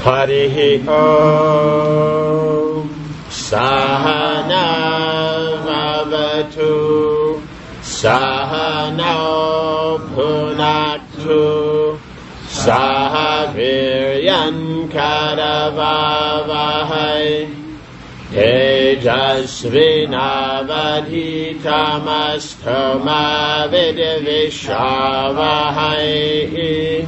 Harihi Om Sahana Vavatu Sahana Bhunaktu Sahaviryan Karavavahai Tejasvinavadhitamastoma Vidvishavahai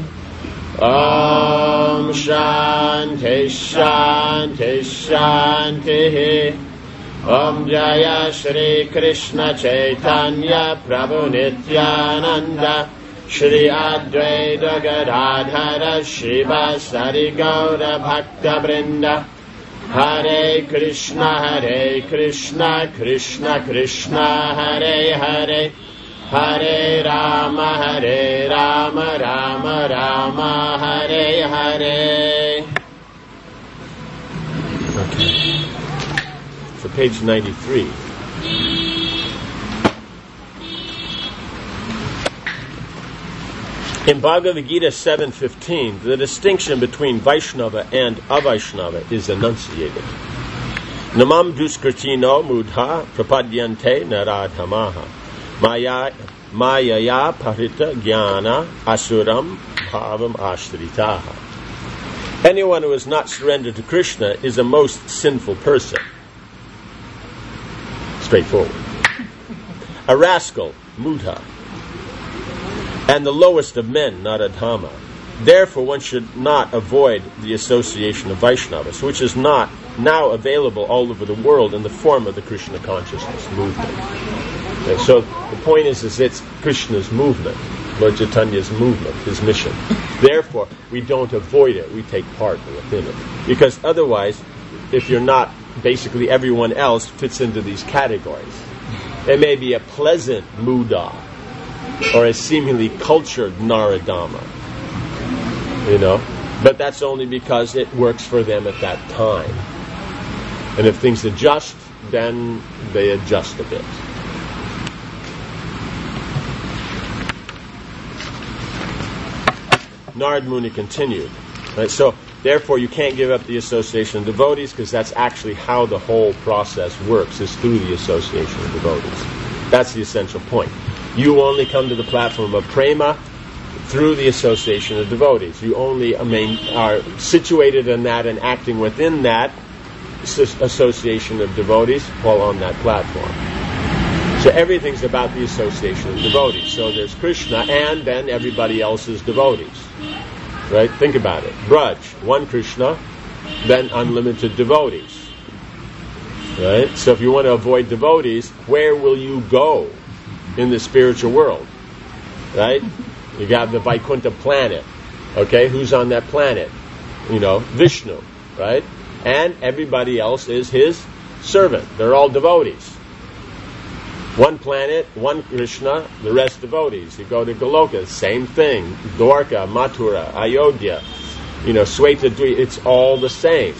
Om Shanti Shanti Shanti Om Jaya Shri Krishna Chaitanya Prabhu Nityananda Shri Advaita Gadadhara Shiva Sari Gaura Bhakta Vrinda Hare Krishna Krishna Krishna Hare Hare Hare Rama Rama Rama Hare Hare. Okay. For page 93. In Bhagavad Gita 7.15, the distinction between Vaishnava and Avaishnava is enunciated. Namam duskritino mudha prapadyante naradhamaha Mayaya parita jnana asuram bhavam ashritaha. Anyone who is not surrendered to Krishna is a most sinful person. Straightforward. A rascal, mudha, and the lowest of men, naradhama. Therefore, one should not avoid the association of Vaishnavas, which is not now available all over the world in the form of the Krishna consciousness movement. Okay, so the point is it's Krishna's movement, Lord Chaitanya's movement, his mission. Therefore, we don't avoid it, we take part within it. Because otherwise, if you're not, basically everyone else fits into these categories. It may be a pleasant Muda, or a seemingly cultured Naradama, but that's only because it works for them at that time. And if things adjust, then they adjust a bit. Narad Muni continued. Right? So, therefore, you can't give up the association of devotees, because that's actually how the whole process works, is through the association of devotees. That's the essential point. You only come to the platform of prema through the association of devotees. You only are situated in that and acting within that association of devotees while on that platform. So everything's about the association of devotees. So there's Krishna, and then everybody else is devotees. Right? Think about it. Braj, one Krishna, then unlimited devotees. Right? So if you want to avoid devotees, where will you go in the spiritual world? Right? You got the Vaikuntha planet. Okay? Who's on that planet? Vishnu. Right? And everybody else is his servant. They're all devotees. One planet, one Krishna, the rest devotees. You go to Goloka, same thing. Dwarka, Mathura, Ayodhya, Swetadri, it's all the same.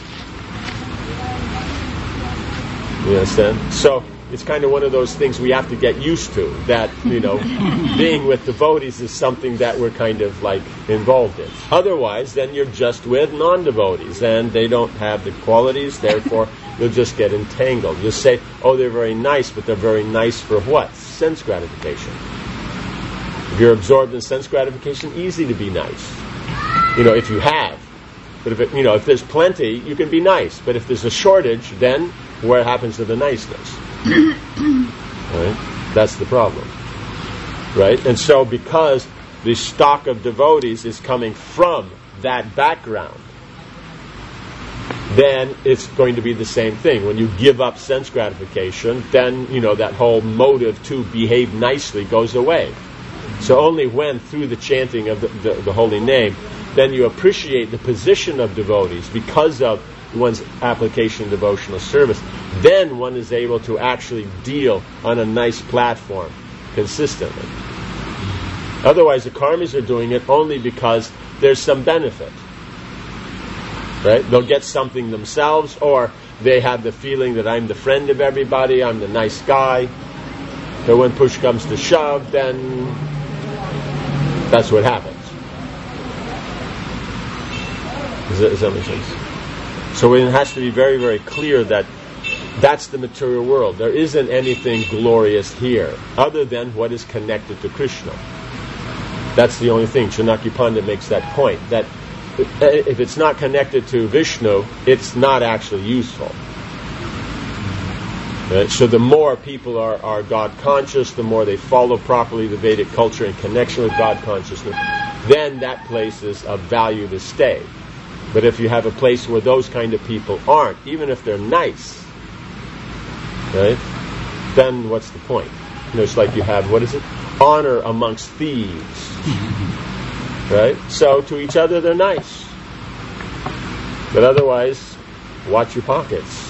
You understand? So it's kind of one of those things we have to get used to, that, being with devotees is something that we're kind of like involved in. Otherwise, then you're just with non-devotees, and they don't have the qualities, therefore you'll just get entangled. You'll say, oh, they're very nice, but they're very nice for what? Sense gratification. If you're absorbed in sense gratification, easy to be nice. If you have. But if there's plenty, you can be nice. But if there's a shortage, then what happens to the niceness? Right? That's the problem. Right? And so because the stock of devotees is coming from that background, then it's going to be the same thing. When you give up sense gratification, then, that whole motive to behave nicely goes away. So only when, through the chanting of the holy name, then you appreciate the position of devotees because of one's application of devotional service, then one is able to actually deal on a nice platform consistently. Otherwise, the karmis are doing it only because there's some benefit. Right? They'll get something themselves, or they have the feeling that I'm the friend of everybody, I'm the nice guy. But when push comes to shove, then that's what happens. Does that make sense? So it has to be very, very clear that that's the material world. There isn't anything glorious here other than what is connected to Krishna. That's the only thing. Chanakya Pandit makes that point, that if it's not connected to Vishnu, it's not actually useful. Right? So the more people are God conscious, the more they follow properly the Vedic culture in connection with God consciousness, then that place is of value to stay. But if you have a place where those kind of people aren't, even if they're nice, right, then what's the point? It's like you have, honor amongst thieves. Right? So to each other they're nice. But otherwise, watch your pockets.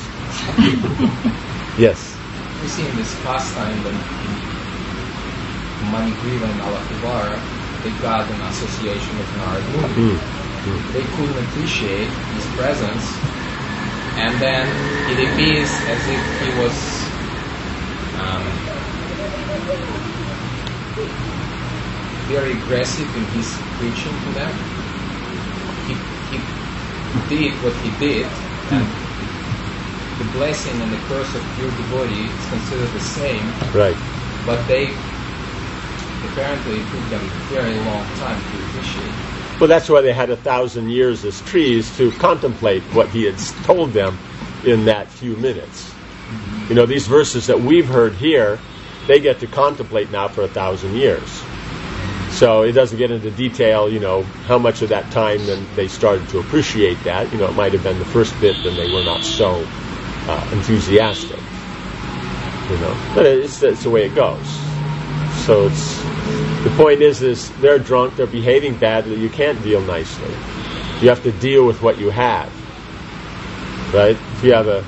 Yes? We see in this pastime that Manigriva and Alakuvar, they got an association with Narada Muni. They couldn't appreciate his presence, and then it appears as if he was very aggressive in his preaching to them. He did what he did, and the blessing and the curse of pure devotee is considered the same. Right. But apparently it took them a very long time to appreciate. Well, that's why they had 1,000 years as trees to contemplate what he had told them in that few minutes. These verses that we've heard here, they get to contemplate now for 1,000 years. So it doesn't get into detail, how much of that time then they started to appreciate that. It might have been the first bit and they were not so enthusiastic. But it's the way it goes. So the point is they're drunk, they're behaving badly, you can't deal nicely. You have to deal with what you have. Right? If you have a,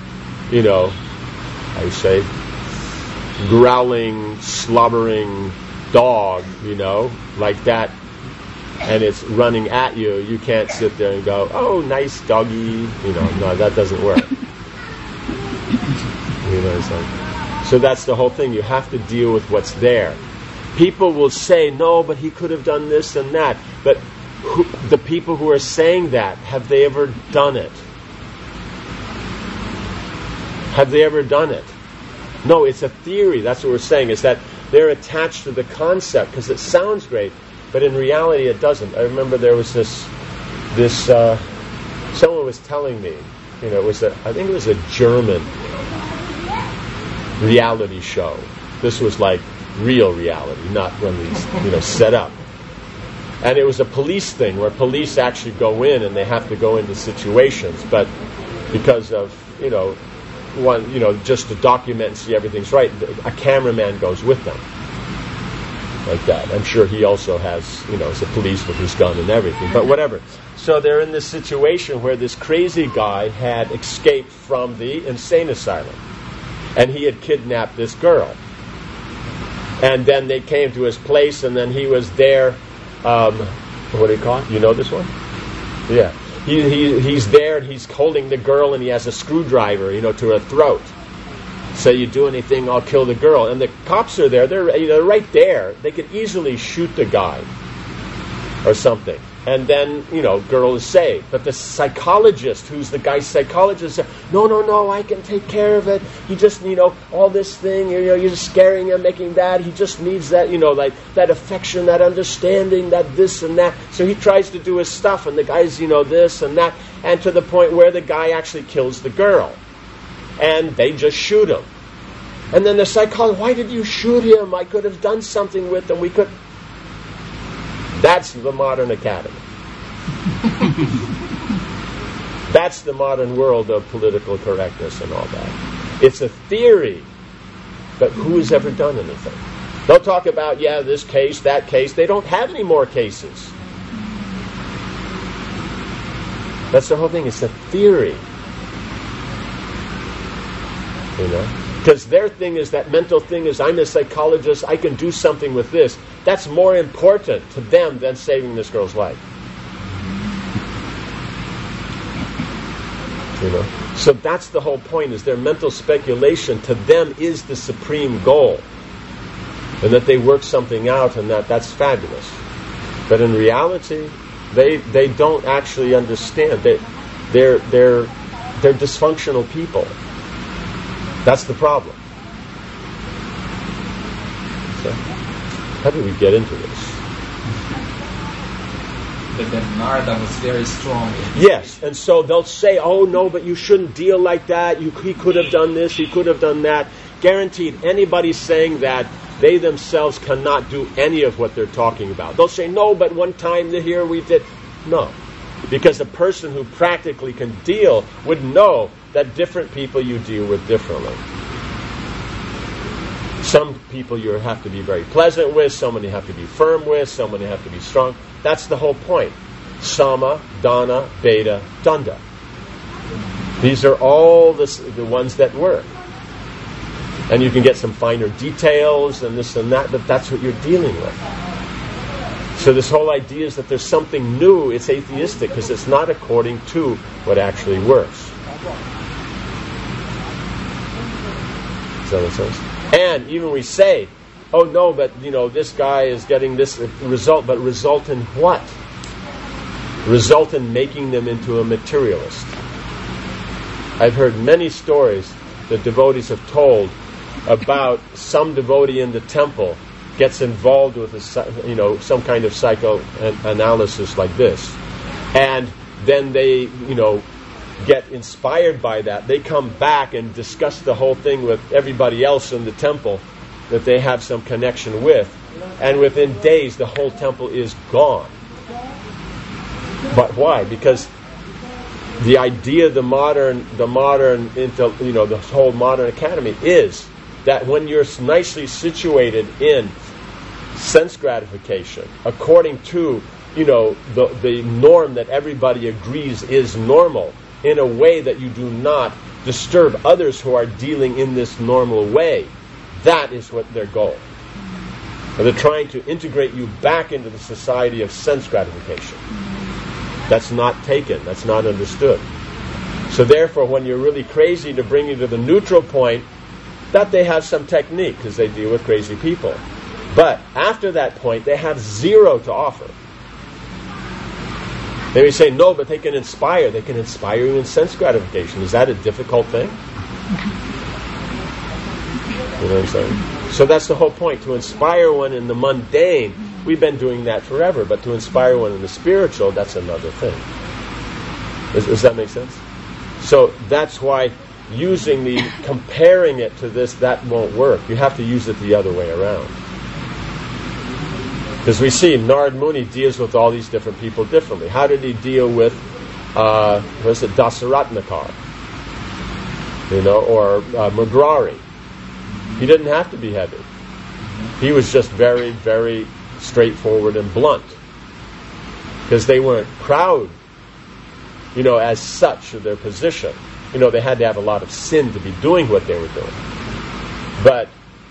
growling, slobbering dog, like that, and it's running at you, you can't sit there and go, oh, nice doggy, no, that doesn't work. So that's the whole thing. You have to deal with what's there. People will say, no, but he could have done this and that. But the people who are saying that, have they ever done it? Have they ever done it? No, it's a theory. That's what we're saying, is that they're attached to the concept because it sounds great, but in reality it doesn't. I remember there was this someone was telling me, I think it was a German reality show. This was like real reality, not one of these, set up. And it was a police thing where police actually go in and they have to go into situations, but because of, just to document and see everything's right, a cameraman goes with them. Like that. I'm sure he also has, is a police with his gun and everything, but whatever. So they're in this situation where this crazy guy had escaped from the insane asylum. And he had kidnapped this girl. And then they came to his place, and then he was there. What do you call it? You know this one? Yeah. He's there, and he's holding the girl, and he has a screwdriver, to her throat. Say, you do anything, I'll kill the girl. And the cops are there. They're right there. They could easily shoot the guy or something. And then, girl is saved. But the psychologist, who's the guy's psychologist, said, no, I can take care of it. He just, all this thing, you're just scaring him, making that. He just needs that, like that affection, that understanding, that this and that. So he tries to do his stuff, and the guy's, this and that. And to the point where the guy actually kills the girl. And they just shoot him. And then the psychologist, why did you shoot him? I could have done something with him. We could... That's the modern academy. That's the modern world of political correctness and all that. It's a theory, but who's ever done anything? They'll talk about, this case, that case. They don't have any more cases. That's the whole thing. It's a theory. Because their thing is, that mental thing is, I'm a psychologist, I can do something with this. That's more important to them than saving this girl's life. So that's the whole point, is their mental speculation to them is the supreme goal. And that they work something out, and that's fabulous. But in reality, They don't actually understand. They're dysfunctional people. That's the problem. So, how did we get into this? That Narada was very strong. Yes, and so they'll say, oh no, but you shouldn't deal like that. He could have done this, he could have done that. Guaranteed, anybody saying that, they themselves cannot do any of what they're talking about. They'll say, no, but one time here we did. No, because the person who practically can deal would know that different people you deal with differently. Some people you have to be very pleasant with, someone you have to be firm with, someone you have to be strong. That's the whole point. Sama, Dana, Beta, Danda. These are all the ones that work. And you can get some finer details and this and that, but that's what you're dealing with. So this whole idea is that there's something new. It's atheistic because it's not according to what actually works. Does that make sense? And even we say, oh no, but this guy is getting this result, but result in what? Result in making them into a materialist. I've heard many stories that devotees have told about some devotee in the temple gets involved with some kind of psychoanalysis like this, and then they get inspired by that. They come back and discuss the whole thing with everybody else in the temple that they have some connection with, and within days the whole temple is gone. But why? Because the idea of the whole modern academy is that when you're nicely situated in sense gratification, according to the norm that everybody agrees is normal, in a way that you do not disturb others who are dealing in this normal way, that is what their goal. So they're trying to integrate you back into the society of sense gratification. That's not taken. That's not understood. So therefore, when you're really crazy, to bring you to the neutral point, that they have some technique because they deal with crazy people. But after that point, they have zero to offer. They may say, no, but they can inspire. They can inspire you in sense gratification. Is that a difficult thing? You know what I'm saying? So that's the whole point. To inspire one in the mundane, we've been doing that forever. But to inspire one in the spiritual, that's another thing. Does that make sense? So that's why comparing it to this, that won't work. You have to use it the other way around. Because we see Narad Muni deals with all these different people differently. How did he deal with, Dasaratnakar? Or Mudrari? He didn't have to be heavy. He was just very, very straightforward and blunt. Because they weren't proud, as such of their position. They had to have a lot of sin to be doing what they were doing. But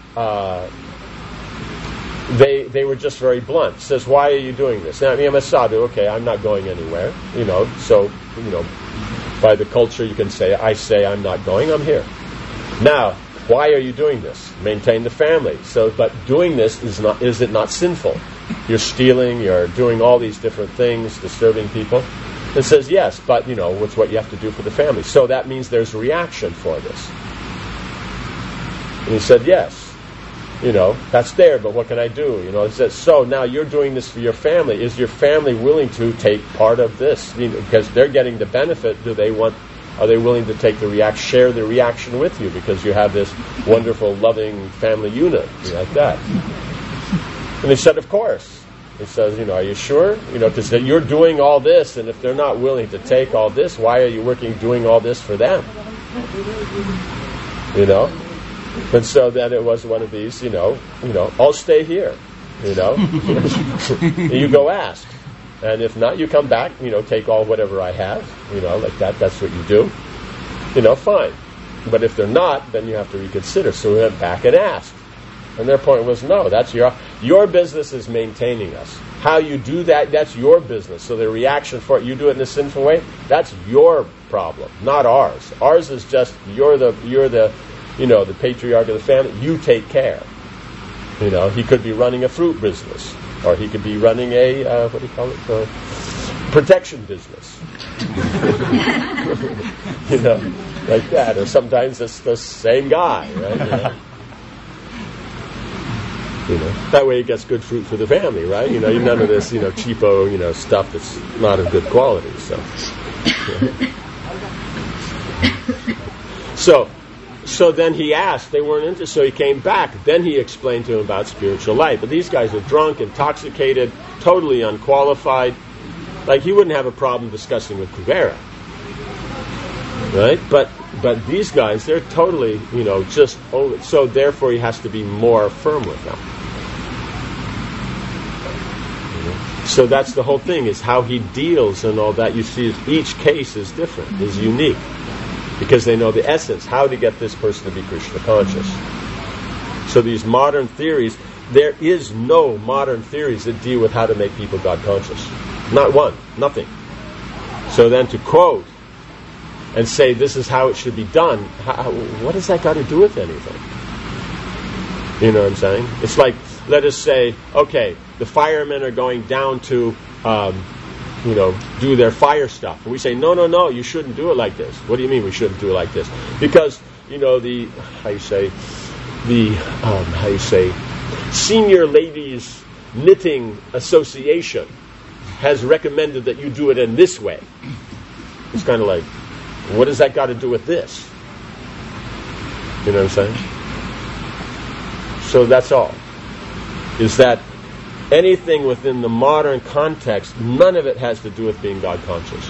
they were just very blunt. Says, why are you doing this? Now, I'm a sadhu, okay, I'm not going anywhere. So by the culture you can say, I say I'm not going, I'm here. Now, why are you doing this? Maintain the family. So, but doing this is it not sinful? You're stealing, you're doing all these different things, disturbing people. It says, yes, but, it's what you have to do for the family. So that means there's a reaction for this. And he said, yes, that's there, but what can I do? It says, so now you're doing this for your family. Is your family willing to take part of this? Because they're getting the benefit. Are they willing to take share the reaction with you because you have this wonderful, loving family unit like that? And he said, of course. He says, are you sure? Because you're doing all this, and if they're not willing to take all this, why are you doing all this for them? And so then it was one of these, I'll stay here, You go ask. And if not, you come back, take all whatever I have, like that. That's what you do. Fine. But if they're not, then you have to reconsider. So we went back and asked. And their point was, no, that's your business is maintaining us. How you do that, that's your business. So the reaction for it, you do it in a sinful way, that's your problem, not ours. Ours is just, you're the patriarch of the family, you take care. He could be running a fruit business, or he could be running a, protection business. Like that. Or sometimes it's the same guy, right? That way it gets good fruit for the family, right? None of this, cheapo, stuff that's not of good quality. So then he asked, they weren't interested, so he came back. Then he explained to him about spiritual life. But these guys are drunk, intoxicated, totally unqualified. Like, he wouldn't have a problem discussing with Kuvera. Right? But these guys, they're totally, just over. So therefore he has to be more firm with them. So that's the whole thing, is how he deals and all that. You see, each case is different, is unique. Because they know the essence, how to get this person to be Krishna conscious. So these modern theories, there is no modern theories that deal with how to make people God conscious. Not one, nothing. So then to quote and say this is how it should be done, what does that got to do with anything? You know what I'm saying? It's like, let us say, okay, the firemen are going down to do their fire stuff. And we say, no, you shouldn't do it like this. What do you mean we shouldn't do it like this? Because, the Senior Ladies Knitting Association has recommended that you do it in this way. It's kind of like, what does that got to do with this? You know what I'm saying? So that's all. Is that anything within the modern context, none of it has to do with being God conscious.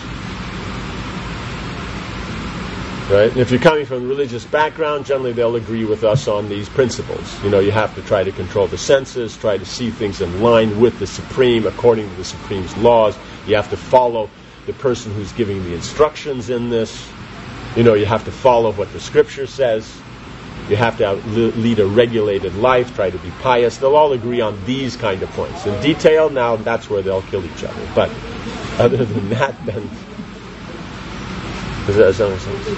Right? And if you're coming from a religious background, generally they'll agree with us on these principles. You have to try to control the senses, try to see things in line with the Supreme, according to the Supreme's laws. You have to follow the person who's giving the instructions in this. You have to follow what the Scripture says. You have to lead a regulated life, try to be pious. They'll all agree on these kind of points. In detail, now that's where they'll kill each other. But other than that, then... Does that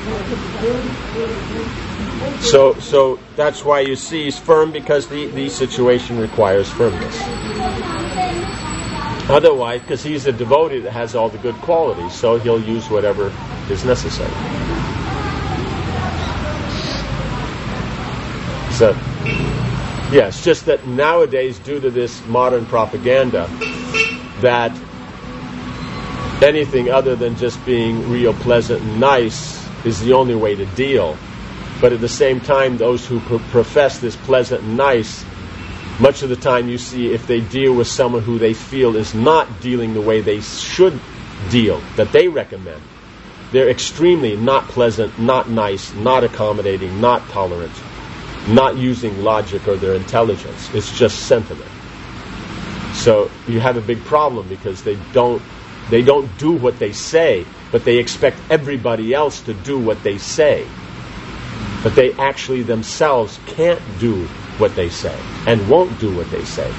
make sense? So that's why you see he's firm, because the situation requires firmness. Otherwise, because he's a devotee that has all the good qualities, so he'll use whatever is necessary. So, yeah, it's just that nowadays, due to this modern propaganda, that anything other than just being real pleasant and nice is the only way to deal. But at the same time, those who profess this pleasant and nice, much of the time you see, if they deal with someone who they feel is not dealing the way they should deal, that they recommend, they're extremely not pleasant, not nice, not accommodating, not tolerant, not using logic or their intelligence. It's just sentiment. So you have a big problem, because they don't do what they say, but they expect everybody else to do what they say. But they actually themselves can't do what they say and won't do what they say.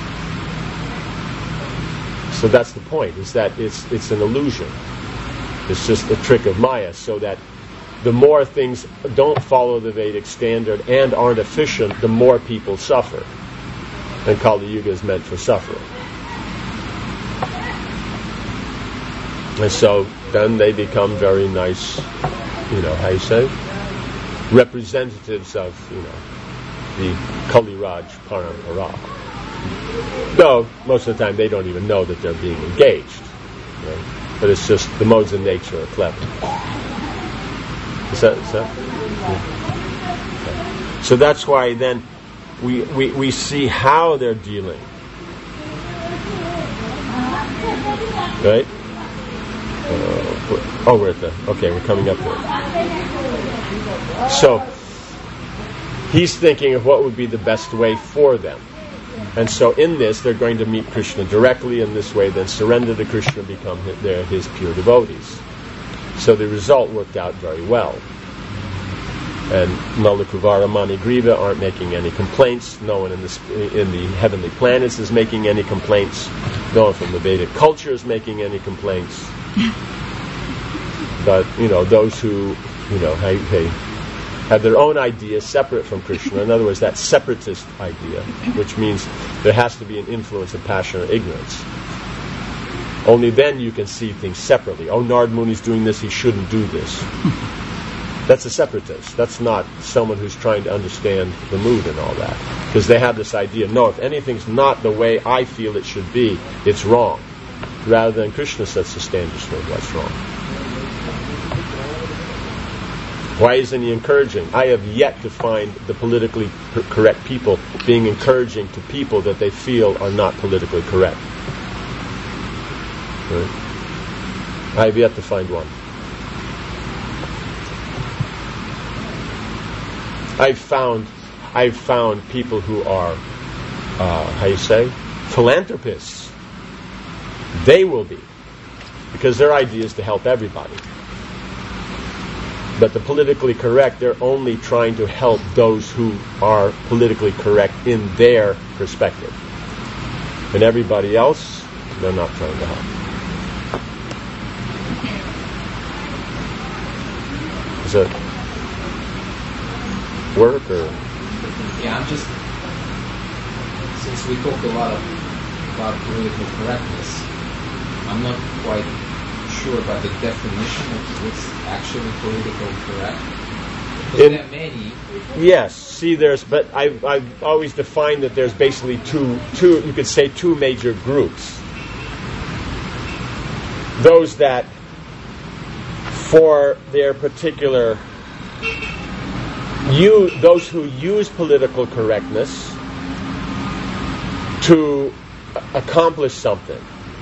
So that's the point, is that it's an illusion. It's just a trick of Maya, so that the more things don't follow the Vedic standard and aren't efficient, the more people suffer. And Kali Yuga is meant for suffering. And so then they become very nice, representatives of, the Kali Raj Parampara. Though, most of the time they don't even know that they're being engaged. Right? But it's just the modes of nature are clever. Is that? Yeah. So that's why then we see how they're dealing. Right? We're coming up there. So he's thinking of what would be the best way for them. And so in this, they're going to meet Krishna directly in this way, then surrender to Krishna, become his pure devotees. So the result worked out very well. And Nalakuvara, Manigriva aren't making any complaints. No one in the heavenly planets is making any complaints. No one from the Vedic culture is making any complaints. But, those who, they have their own ideas separate from Krishna. In other words, that separatist idea, which means there has to be an influence of passion or ignorance. Only then you can see things separately. Oh, Narad Muni's doing this, he shouldn't do this. That's a separatist. That's not someone who's trying to understand the mood and all that. Because they have this idea, no, if anything's not the way I feel it should be, it's wrong. Rather than Krishna sets the standards for what's wrong. Why isn't he encouraging? I have yet to find the politically correct people being encouraging to people that they feel are not politically correct. Right? I have yet to find one. I've found people who are, philanthropists. They will be, because their idea is to help everybody. But the politically correct, they're only trying to help those who are politically correct in their perspective. And everybody else, they're not trying to help. Is it work or? Yeah, I'm just, since we talk a lot about political correctness, I'm not quite sure about the definition of what's actually politically correct. Because there are many. Yes, see, but I've always defined that there's basically two. You could say two major groups. Those that, for their particular, those who use political correctness to accomplish something.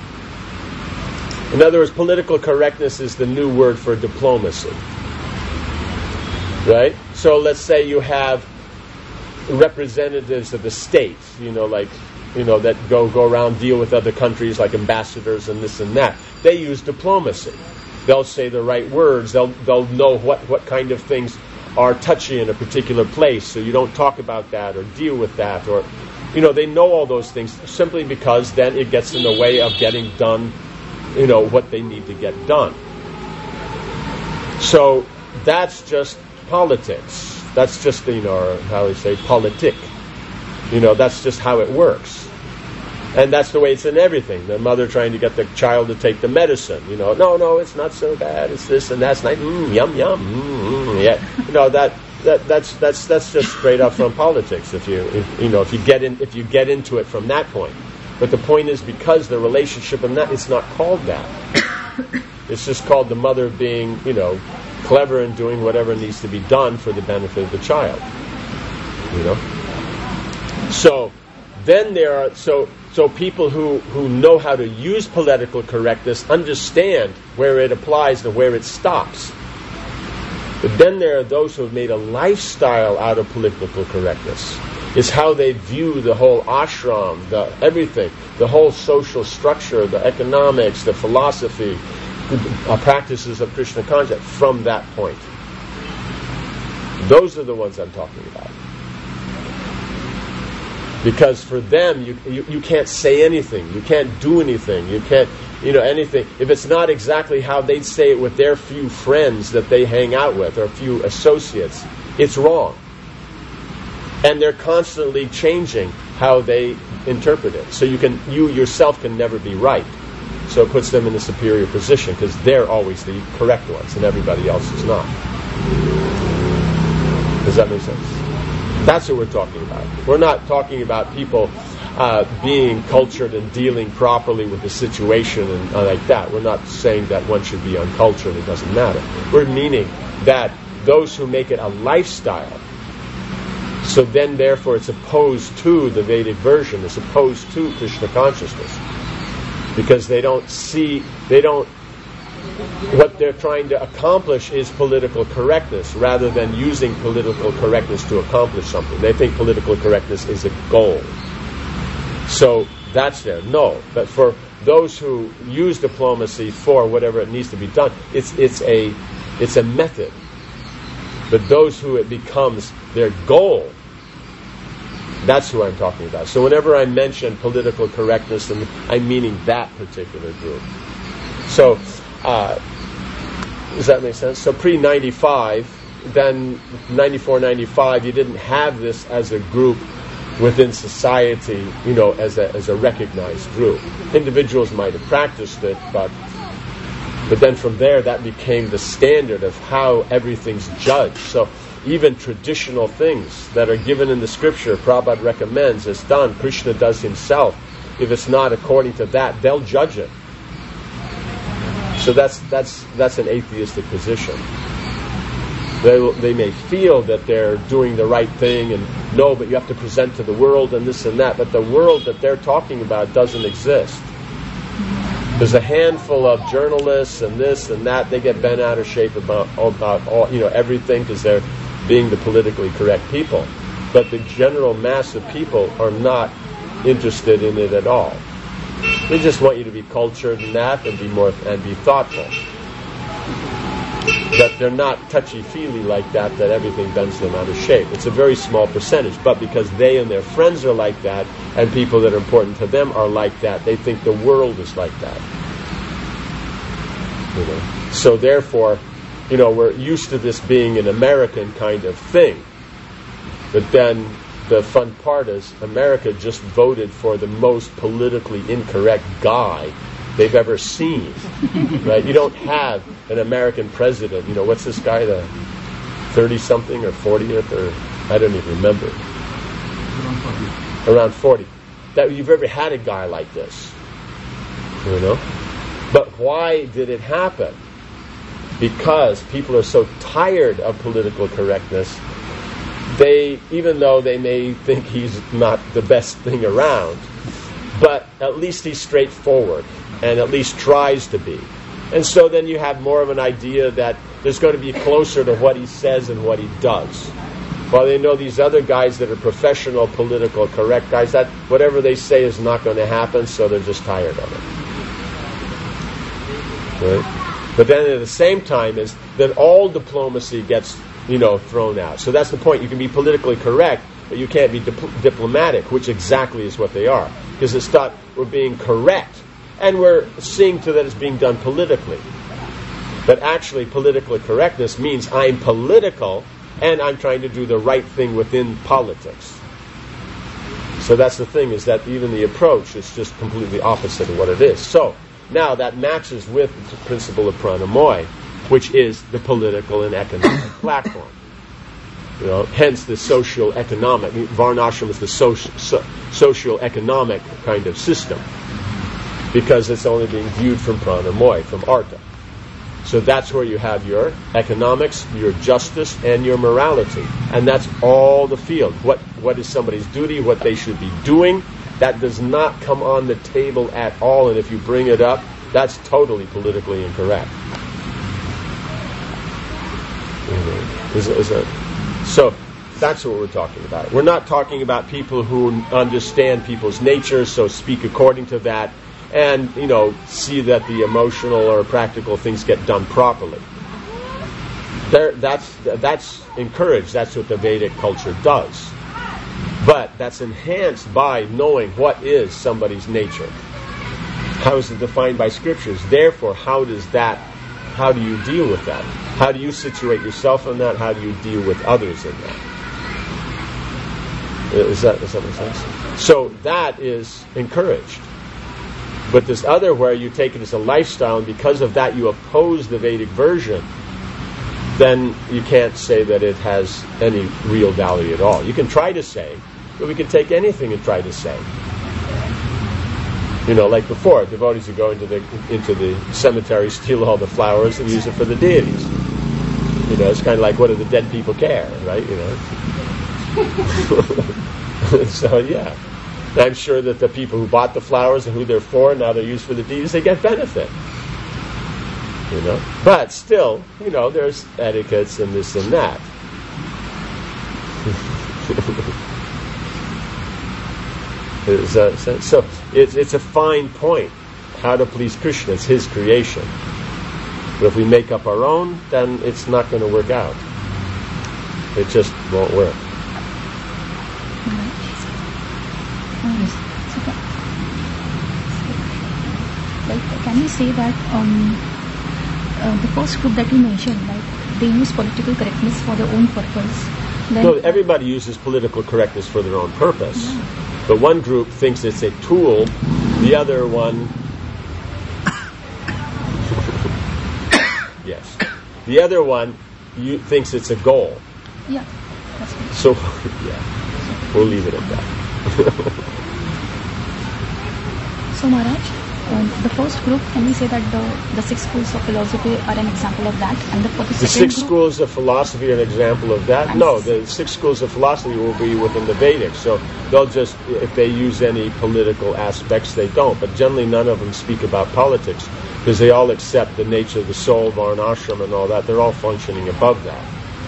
In other words, political correctness is the new word for diplomacy. Right? So let's say you have representatives of the state, that go around, deal with other countries like ambassadors and this and that. They use diplomacy. They'll say the right words. They'll know what kind of things are touchy in a particular place, so you don't talk about that or deal with that, or they know all those things simply because then it gets in the way of getting done what they need to get done. So that's just politics. That's just how we say politic. That's just how it works. And that's the way it's in everything. The mother trying to get the child to take the medicine. No, it's not so bad. It's this and that's nice. Yum yum. Yeah. That's just straight up from politics. If you get into it from that point. But the point is, because the relationship in that, it's not called that. It's just called the mother being, clever and doing whatever needs to be done for the benefit of the child. So then there are so people who know how to use political correctness understand where it applies and where it stops. But then there are those who have made a lifestyle out of political correctness. It's how they view the whole ashram, everything, the whole social structure, the economics, the philosophy, the practices of Krishna consciousness from that point. Those are the ones I'm talking about. Because for them, you can't say anything, you can't do anything, you can't, anything. If it's not exactly how they'd say it with their few friends that they hang out with, or few associates, it's wrong. And they're constantly changing how they interpret it. So you yourself can never be right. So it puts them in a superior position because they're always the correct ones and everybody else is not. Does that make sense? That's what we're talking about. We're not talking about people being cultured and dealing properly with the situation and like that. We're not saying that one should be uncultured, it doesn't matter. We're meaning that those who make it a lifestyle, so then therefore it's opposed to the Vedic version, it's opposed to Krishna consciousness. Because what they're trying to accomplish is political correctness rather than using political correctness to accomplish something. They think political correctness is a goal. So that's there. No. But for those who use diplomacy for whatever it needs to be done, it's a method. But those who it becomes their goal, that's who I'm talking about. So whenever I mention political correctness, I'm meaning that particular group. So, does that make sense? So pre-95, then 94, 95, you didn't have this as a group within society, as a recognized group. Individuals might have practiced it, but then from there that became the standard of how everything's judged. So even traditional things that are given in the scripture, Prabhupada recommends, is done. Krishna does himself. If it's not according to that, they'll judge it. So that's an atheistic position. They may feel that they're doing the right thing, and no, but you have to present to the world and this and that. But the world that they're talking about doesn't exist. There's a handful of journalists and this and that. They get bent out of shape about all everything because they're being the politically correct people. But the general mass of people are not interested in it at all. They just want you to be cultured in that and be thoughtful. But they're not touchy-feely like that everything bends them out of shape. It's a very small percentage, but because they and their friends are like that, and people that are important to them are like that, they think the world is like that. So therefore, we're used to this being an American kind of thing. But then the fun part is America just voted for the most politically incorrect guy they've ever seen, right? You don't have an American president. What's this guy, the 30-something or 40th, or I don't even remember. Around 40. That you've ever had a guy like this, But why did it happen? Because people are so tired of political correctness, even though they may think he's not the best thing around, but at least he's straightforward, and at least tries to be. And so then you have more of an idea that there's going to be closer to what he says and what he does. While they know these other guys that are professional, political, correct guys, that whatever they say is not going to happen, so they're just tired of it. Right? But then at the same time is that all diplomacy gets, thrown out. So that's the point. You can be politically correct, but you can't be diplomatic, which exactly is what they are. Because it's thought we're being correct, and we're seeing to that it's being done politically. But actually, political correctness means I'm political, and I'm trying to do the right thing within politics. So that's the thing, is that even the approach is just completely opposite of what it is. So now that matches with the principle of Pranamoy, which is the political and economic platform. Hence the socio-economic. Varnashram is the socio-economic kind of system, because it's only being viewed from Pranamoy, from Artha. So that's where you have your economics, your justice, and your morality. And that's all the field. What is somebody's duty, what they should be doing, that does not come on the table at all. And if you bring it up, that's totally politically incorrect. So that's what we're talking about. We're not talking about people who understand people's nature, so speak according to that, and see that the emotional or practical things get done properly. That's encouraged. That's what the Vedic culture does. But that's enhanced by knowing what is somebody's nature. How is it defined by scriptures? Therefore, how do you deal with that? How do you situate yourself in that? How do you deal with others in that? Does that make sense? So that is encouraged. But this other, where you take it as a lifestyle, and because of that you oppose the Vedic version, then you can't say that it has any real value at all. You can try to say, but we can take anything and try to say. Like before, devotees would go into the cemetery, steal all the flowers, and use it for the deities. It's kind of like, what do the dead people care, right? So yeah, I'm sure that the people who bought the flowers and who they're for, now they're used for the deities, they get benefit. But still, there's etiquettes and this and that. So it's a fine point how to please Krishna. It's his creation. But if we make up our own, then it's not going to work out. It just won't work. Can you say that the first group that you mentioned, like they use political correctness for their own purpose, Then, No, everybody uses political correctness for their own purpose. But one group thinks it's a tool, the other one... yes. The other one thinks it's a goal. yeah, that's right. So, yeah, we'll leave it at that. So Maharaj, the first group, can we say that the 6 schools of philosophy are an example of that? And for the The second 6 group, schools of philosophy are an example of that? And No, the 6 schools of philosophy will be within the Vedic. So they'll just, if they use any political aspects, they don't. But generally none of them speak about politics because they all accept the nature of the soul, varnashram and all that. They're all functioning above that.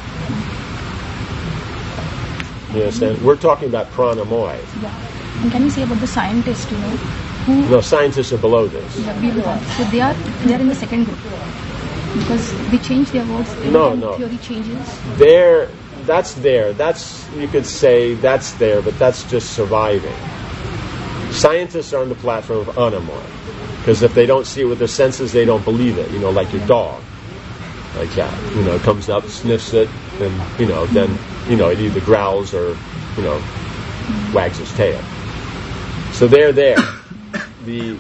You understand? We're talking about pranamoy. yeah. And can you say about the scientists, who No, scientists are below this. yeah, so they are in the second group because they change their words. No. Theory changes. That's, you could say that's there, but that's just surviving. Scientists are on the platform of anamoy. Because if they don't see it with their senses, they don't believe it. Like your dog. Like that. It comes up, sniffs it, and, then, it either growls or, wags its tail. So they're there. The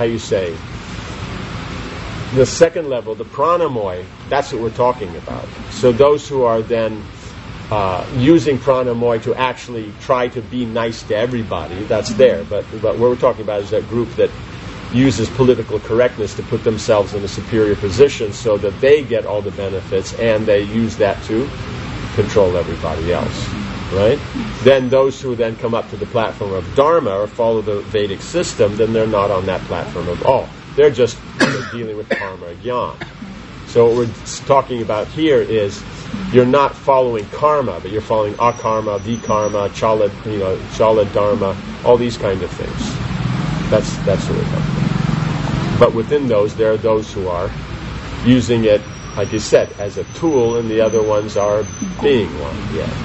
second level, the pranamoy, that's what we're talking about. So those who are then using pranamoy to actually try to be nice to everybody, that's there. But what we're talking about is that group that uses political correctness to put themselves in a superior position so that they get all the benefits and they use that to control everybody else. Right? Then those who then come up to the platform of Dharma or follow the Vedic system, then they're not on that platform at all. They're just dealing with karma jnana. So what we're talking about here is you're not following karma, but you're following akarma, vikarma, chala dharma, all these kind of things. That's what we're talking about. But within those, there are those who are using it, like you said, as a tool, and the other ones are being one. Yeah.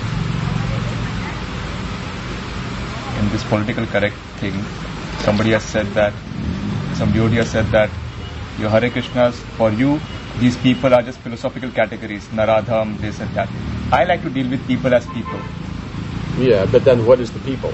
In this political correct thing, some devotee has said that your Hare Krishnas, for you, these people are just philosophical categories, Naradham, this and that. I like to deal with people as people. Yeah, but then what is the people?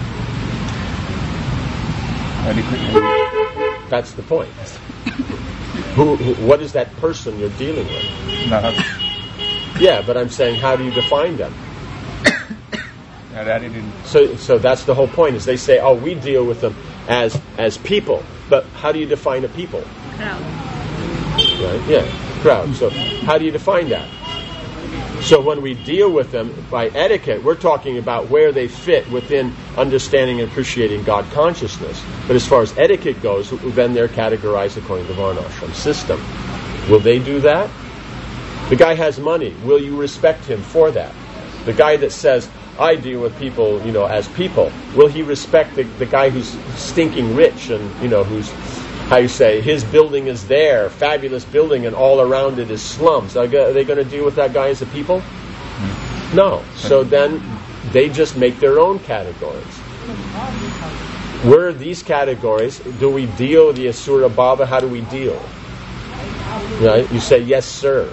That's the point. What is that person you're dealing with? Naradham. Yeah, but I'm saying, how do you define them? didn't. So that's the whole point, is they say, oh, we deal with them as people. But how do you define a people? Crowd. Right? Yeah, crowd. So how do you define that? So when we deal with them by etiquette, we're talking about where they fit within understanding and appreciating God consciousness. But as far as etiquette goes, then they're categorized according to the Varnashram system. Will they do that? The guy has money. Will you respect him for that? The guy that says, I deal with people, as people, will he respect the guy who's stinking rich and, who's, his building is there, fabulous building, and all around it is slums? Are they going to deal with that guy as a people? No. So then they just make their own categories. Where are these categories? Do we deal the Asura Bhava? How do we deal? Right? You say, yes, sir.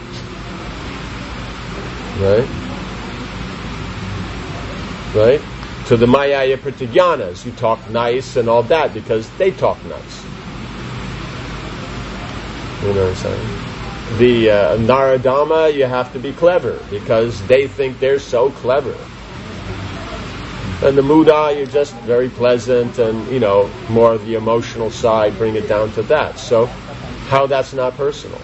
Right? Right? To the Mayaya Pratigyanas, you talk nice and all that because they talk nice. You know what I'm saying? The Naradama, you have to be clever because they think they're so clever. And the Muda, you're just very pleasant and, more of the emotional side, bring it down to that. So, how that's not personal?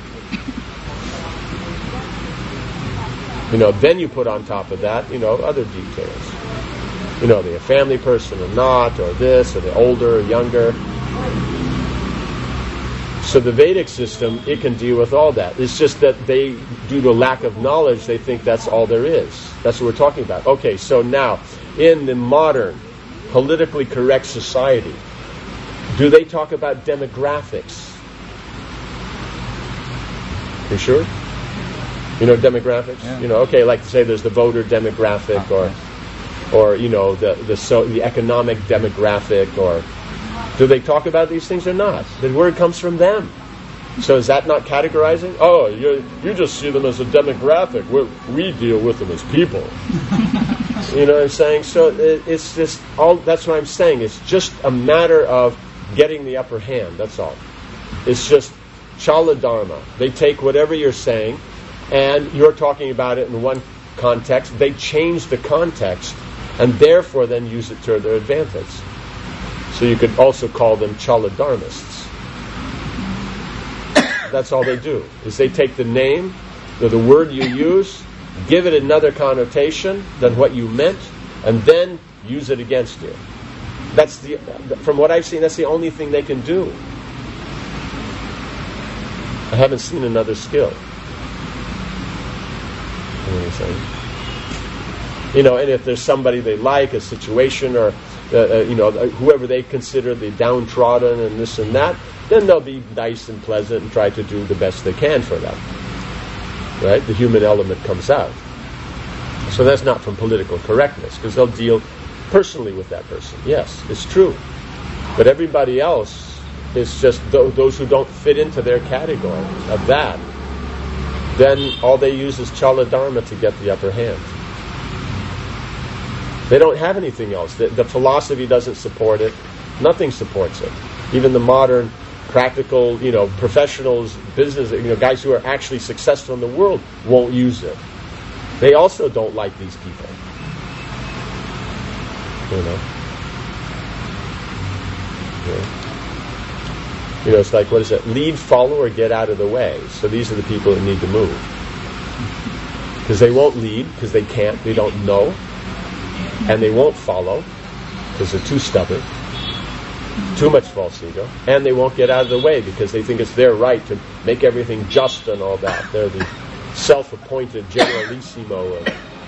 Then you put on top of that, other details. They're a family person or not, or this, or they're older or younger. So the Vedic system, it can deal with all that. It's just that they, due to lack of knowledge, they think that's all there is. That's what we're talking about. Okay, so now, in the modern, politically correct society, do they talk about demographics? You sure? Demographics? Yeah. Okay, like to say there's the voter demographic or the economic demographic, or do they talk about these things or not? The word comes from them. So is that not categorizing? Oh, you just see them as a demographic. We deal with them as people. You know what I'm saying? So it's just all. That's what I'm saying. It's just a matter of getting the upper hand. That's all. It's just chala dharma. They take whatever you're saying, and you're talking about it in one context. They change the context, and therefore then use it to their advantage. So you could also call them chala dharmists. That's all they do, is they take the name, or the word you use, give it another connotation than what you meant, and then use it against you. That's from what I've seen, that's the only thing they can do. I haven't seen another skill. You know what I'm saying? You know, and if there's somebody they like, a situation, or whoever they consider the downtrodden and this and that, then they'll be nice and pleasant and try to do the best they can for them. Right? The human element comes out. So that's not from political correctness, because they'll deal personally with that person. Yes, it's true. But everybody else is just those who don't fit into their category of that. Then all they use is chala dharma to get the upper hand. They don't have anything else. The philosophy doesn't support it. Nothing supports it. Even the modern practical, professionals, business, guys who are actually successful in the world won't use it. They also don't like these people. It's like, what is it? Lead, follow, or get out of the way. So these are the people that need to move. Because they won't lead, because they can't, they don't know. And they won't follow, because they're too stubborn. Too much false ego. And they won't get out of the way, because they think it's their right to make everything just and all that. They're the self-appointed generalissimo.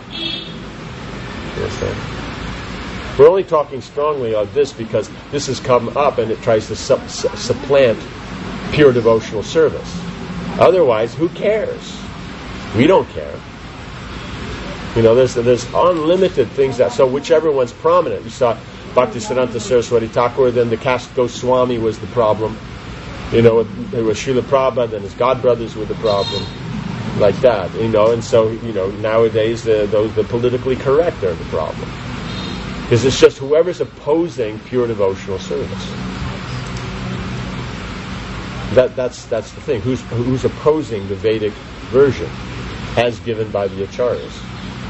We're only talking strongly of this because this has come up and it tries to supplant pure devotional service. Otherwise, who cares? We don't care. There's unlimited things that. So whichever one's prominent. You saw Bhaktisiddhanta Saraswati Thakur, then the caste Goswami was the problem. There was Srila Prabhupada, then his godbrothers were the problem. Like that, and so, nowadays the politically correct are the problem. Because it's just whoever's opposing pure devotional service. That's the thing. Who's opposing the Vedic version as given by the acharyas?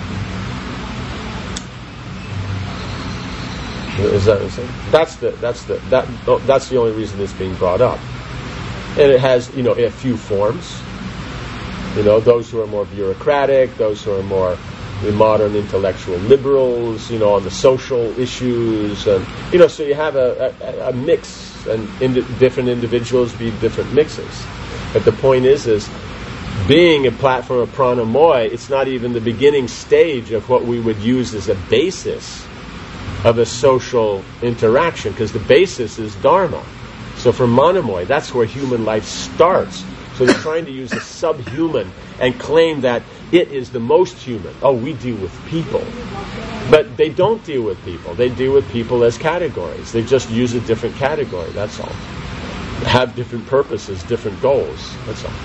Is that what I'm saying? That's the only reason it's being brought up. And it has, a few forms. Those who are more bureaucratic, those who are more the modern intellectual liberals, on the social issues, and so you have a mix, and different individuals be different mixes. But the point is being a platform of pranamoy, it's not even the beginning stage of what we would use as a basis of a social interaction, because the basis is dharma. So for Manamoy, that's where human life starts. So they're trying to use a subhuman and claim that it is the most human. Oh, we deal with people. But they don't deal with people. They deal with people as categories. They just use a different category, that's all. Have different purposes, different goals, that's all.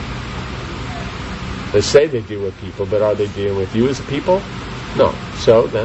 They say they deal with people, but are they dealing with you as a people? No. So then,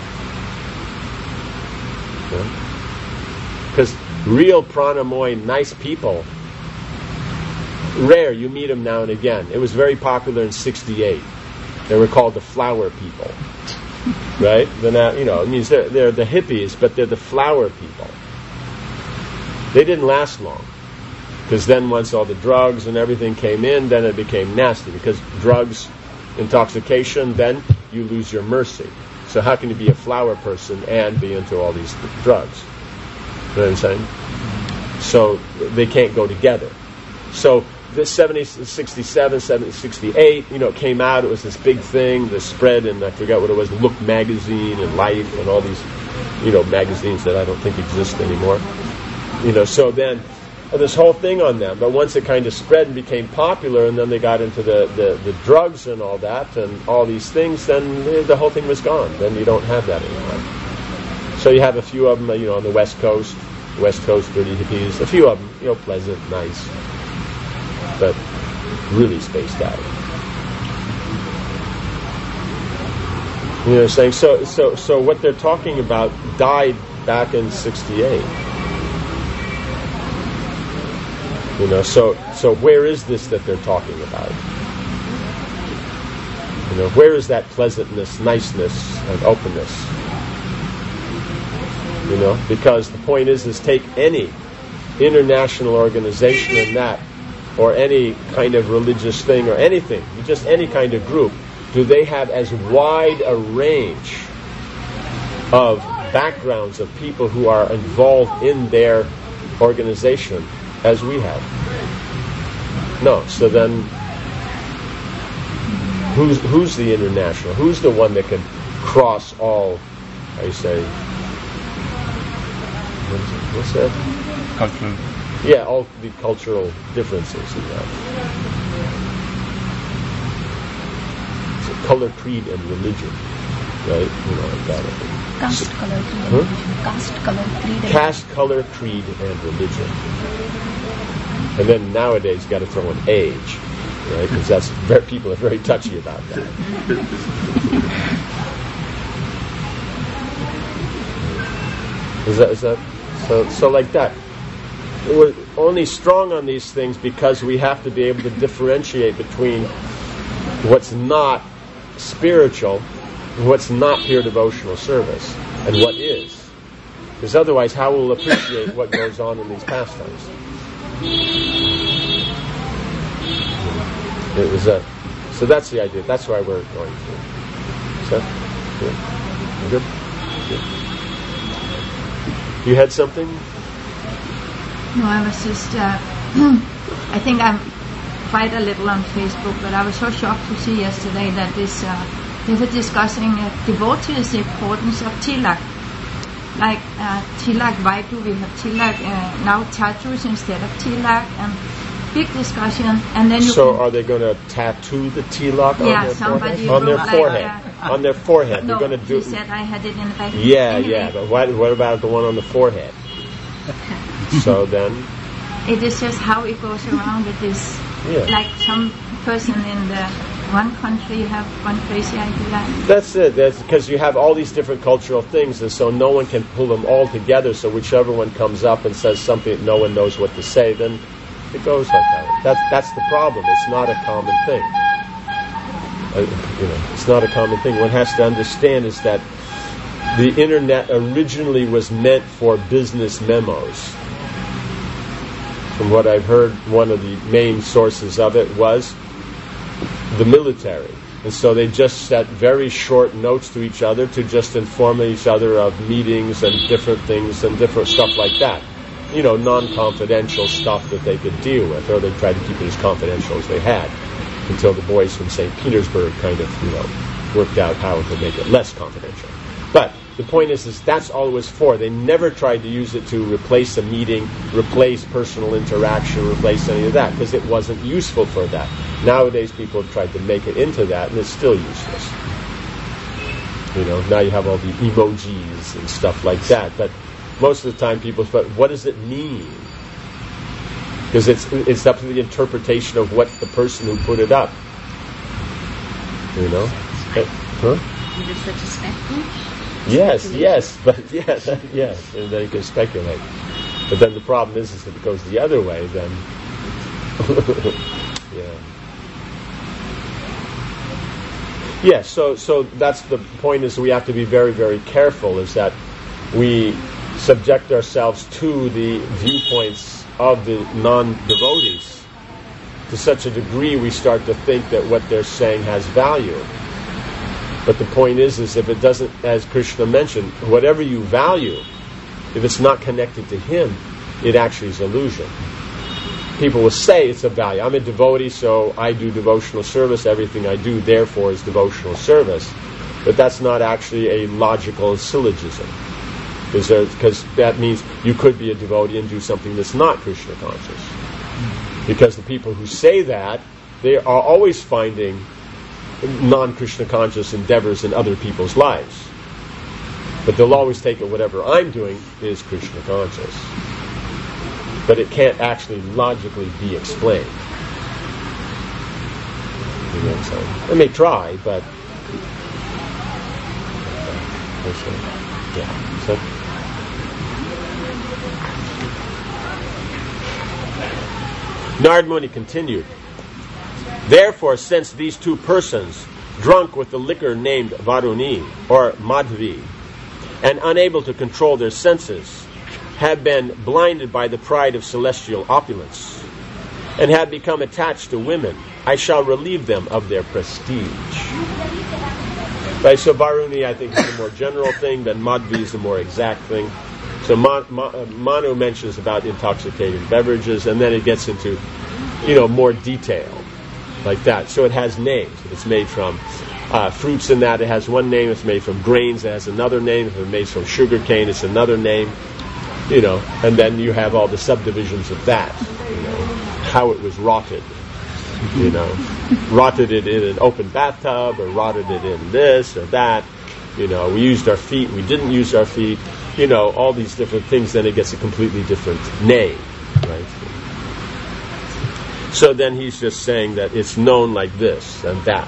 because real pranamoy, nice people, rare, you meet them now and again. It was very popular in '68. They were called the flower people, right? They're not, it means they're the hippies, but they're the flower people. They didn't last long, because then once all the drugs and everything came in, then it became nasty, because drugs, intoxication, then you lose your mercy. So how can you be a flower person and be into all these drugs? You know what I'm saying? So they can't go together. So this 67, 68, it came out, it was this big thing, this spread, and I forgot what it was, Look magazine and Life and all these, magazines that I don't think exist anymore. So then this whole thing on them. But once it kind of spread and became popular, and then they got into the drugs and all that, and all these things, then the whole thing was gone. Then you don't have that anymore. So you have a few of them, on the West Coast, dirty hippies, a few of them, pleasant, nice. but really spaced out. You know what I'm saying? So what they're talking about died back in 68. You know, so where is this that they're talking about? You know, where is that pleasantness, niceness, and openness? You know, because the point is take any international organization in that, or any kind of religious thing, or anything, just any kind of group, do they have as wide a range of backgrounds of people who are involved in their organization as we have? No. So then, who's the international? Who's the one that can cross all? I say, what's that? Cultural. Yeah, all the cultural differences in that. So color, creed, and religion, right? You know, like that. Caste, color, creed, and religion. Caste, color, creed, and Caste, color, creed, and religion. And then nowadays, got to throw in age, right? Because that's people are very touchy about that. Is that so like that? We're only strong on these things because we have to be able to differentiate between what's not spiritual and what's not pure devotional service and what is. Because otherwise, how will we appreciate what goes on in these pastimes? So that's the idea. That's why we're going through. So, good? Good. You had something? No, I was just, I think I'm quite a little on Facebook, but I was so shocked to see yesterday that they were discussing devotees, the importance of tilak. Like tilak, why do we have tilak? Now tattoos instead of tilak, and big discussion. And then are they going to tattoo the tilak on their forehead? On their forehead. On their forehead. No, they're going to do. He said I had it in the back. Yeah, anyway. yeah. But what about the one on the forehead? So then, it is just how it goes around. It is like some person in the one country have one crazy idea. That's it. That's because you have all these different cultural things, and so no one can pull them all together. So whichever one comes up and says something that no one knows what to say, then it goes like that. That's the problem. It's not a common thing. It's not a common thing. One has to understand is that the internet originally was meant for business memos. From what I've heard, one of the main sources of it was the military. And so they just sent very short notes to each other to just inform each other of meetings and different things and different stuff like that. Non-confidential stuff that they could deal with, or they tried to keep it as confidential as they had, until the boys from St. Petersburg kind of, worked out how to make it less confidential. But the point is that's all it was for. They never tried to use it to replace a meeting, replace personal interaction, replace any of that, because it wasn't useful for that. Nowadays, people have tried to make it into that, and it's still useless. Now you have all the emojis and stuff like that, but most of the time people thought, what does it mean? Because it's up to the interpretation of what the person who put it up. Huh? Is it such a spectrum? Yes, but yes, and then you can speculate. But then the problem is if it goes the other way, then So that's the point. Is we have to be very, very careful. Is that we subject ourselves to the viewpoints of the non-devotees to such a degree we start to think that what they're saying has value. But the point is if it doesn't, as Krishna mentioned, whatever you value, if it's not connected to Him, it actually is illusion. People will say it's a value. I'm a devotee, so I do devotional service. Everything I do, therefore, is devotional service. But that's not actually a logical syllogism. Because that means you could be a devotee and do something that's not Krishna conscious. Because the people who say that, they are always finding non-Krishna conscious endeavors in other people's lives. But they'll always take it, whatever I'm doing is Krishna conscious. But it can't actually logically be explained. So they may try, but yeah. So Narad Muni continued. Therefore, since these two persons, drunk with the liquor named Varuni or Madhvi, and unable to control their senses, have been blinded by the pride of celestial opulence, and have become attached to women, I shall relieve them of their prestige. Right, so Varuni, I think, is a more general thing, then Madhvi is a more exact thing. So Manu mentions about intoxicating beverages, and then it gets into, more detail like that. So it has names. If it's made from fruits in that, it has one name. If it's made from grains, it has another name. If it's made from sugar cane, it's another name. And then you have all the subdivisions of that. How it was rotted. Rotted it in an open bathtub, or rotted it in this or that. We used our feet, we didn't use our feet. All these different things. Then it gets a completely different name, right? So then he's just saying that it's known like this and that.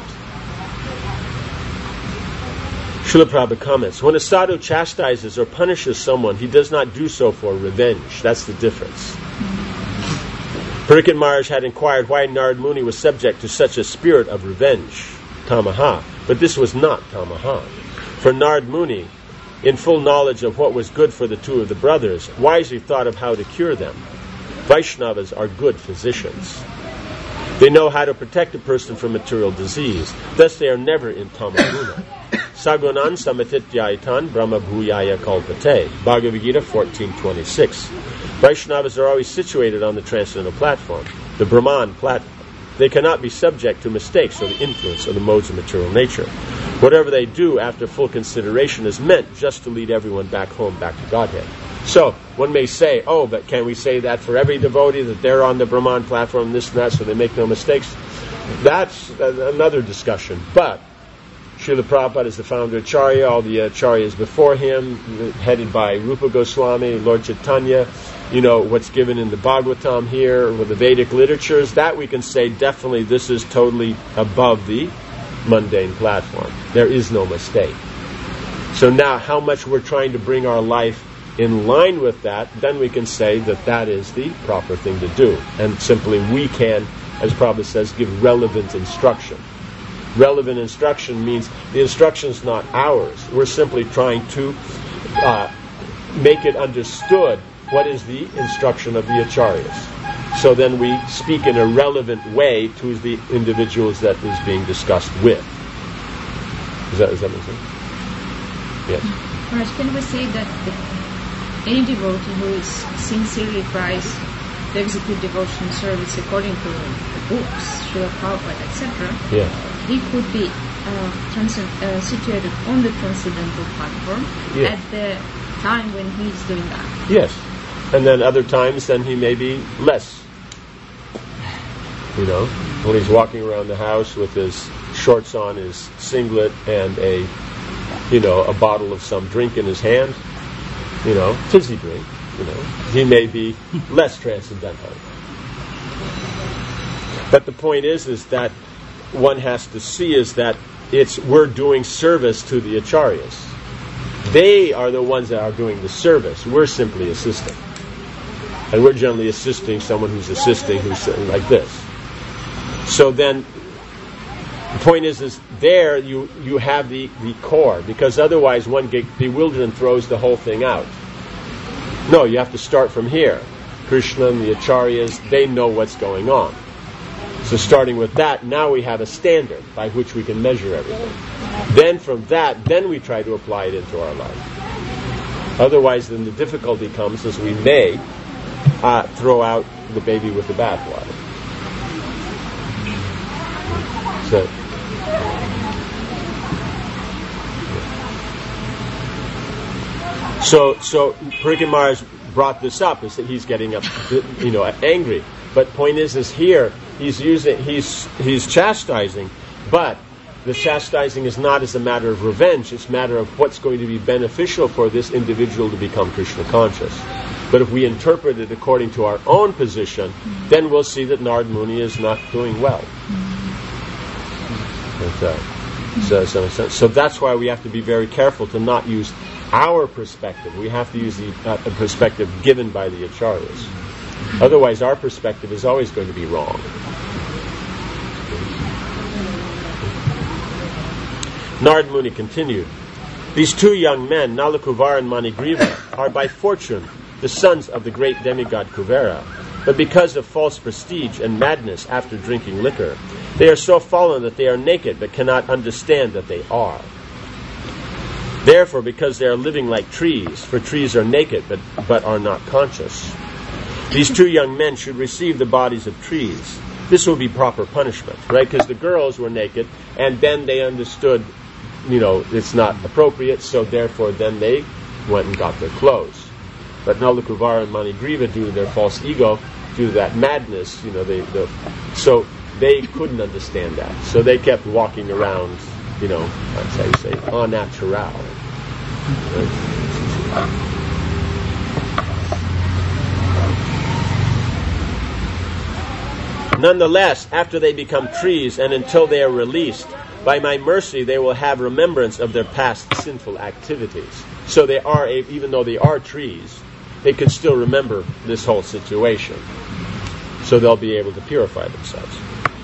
Srila Prabhupada comments, when a sadhu chastises or punishes someone, he does not do so for revenge. That's the difference. Parikshit Maharaj had inquired why Narad Muni was subject to such a spirit of revenge, tamaha, but this was not tamaha. For Narad Muni, in full knowledge of what was good for the two of the brothers, wisely thought of how to cure them. Vaishnavas are good physicians. They know how to protect a person from material disease. Thus they are never in tamaguna. Sagunan samatityaitan brahma bhuyaya kalpate. Bhagavad Gita 14:26. Vaishnavas are always situated on the transcendental platform, the Brahman platform. They cannot be subject to mistakes or the influence of the modes of material nature. Whatever they do after full consideration is meant just to lead everyone back home, back to Godhead. So, one may say, but can we say that for every devotee, that they're on the Brahman platform, this and that, so they make no mistakes? That's another discussion. But Srila Prabhupada is the founder of Acharya, all the Acharyas before him, headed by Rupa Goswami, Lord Chaitanya, what's given in the Bhagavatam here, with the Vedic literatures, that we can say definitely this is totally above the mundane platform. There is no mistake. So now how much we're trying to bring our life in line with that, then we can say that that is the proper thing to do. And simply we can, as Prabhupada says, give relevant instruction. Relevant instruction means the instruction is not ours. We're simply trying to make it understood what is the instruction of the Acharyas. So then we speak in a relevant way to the individuals that is being discussed with. Does that make sense? Yes. First, can we say that any devotee who is sincerely tries to execute devotion service according to the books, Srila Prabhupada, etc., he could be situated on the transcendental platform at the time when he's doing that? Yes. And then other times, then he may be less. When he's walking around the house with his shorts on, his singlet, and a bottle of some drink in his hand, fizzy drink, he may be less transcendental. But the point is that one has to see is that we're doing service to the Acharyas. They are the ones that are doing the service. We're simply assisting. And we're generally assisting someone who's assisting, who's sitting like this. So then, the point is there you have the core, because otherwise one gets bewildered and throws the whole thing out. No, you have to start from here. Krishna and the Acharyas, they know what's going on. So starting with that, now we have a standard by which we can measure everything. Then from that, then we try to apply it into our life. Otherwise, then the difficulty comes as we may throw out the baby with the bathwater. So Parikshit Maharaj brought this up, is that he's getting angry. But point is here he's chastising, but the chastising is not as a matter of revenge. It's a matter of what's going to be beneficial for this individual to become Krishna conscious. But if we interpret it according to our own position, then we'll see that Narad Muni is not doing well. So that's why we have to be very careful to not use our perspective. We have to use the perspective given by the acharyas. Otherwise, our perspective is always going to be wrong. Narad Muni continued, these two young men, Nala Kuvara and Manigriva, are by fortune the sons of the great demigod Kuvera, but because of false prestige and madness after drinking liquor, they are so fallen that they are naked but cannot understand that they are. Therefore, because they are living like trees, for trees are naked but are not conscious, these two young men should receive the bodies of trees. This will be proper punishment, right? Because the girls were naked, and then they understood, it's not appropriate, so therefore then they went and got their clothes. But Nala Kuvara and Manigriva, due to their false ego, due to that madness, so they couldn't understand that. So they kept walking around, that's how you say, en natural. Right? Nonetheless, after they become trees and until they are released, by my mercy they will have remembrance of their past sinful activities. So they are, even though they are trees, they can still remember this whole situation. So they'll be able to purify themselves.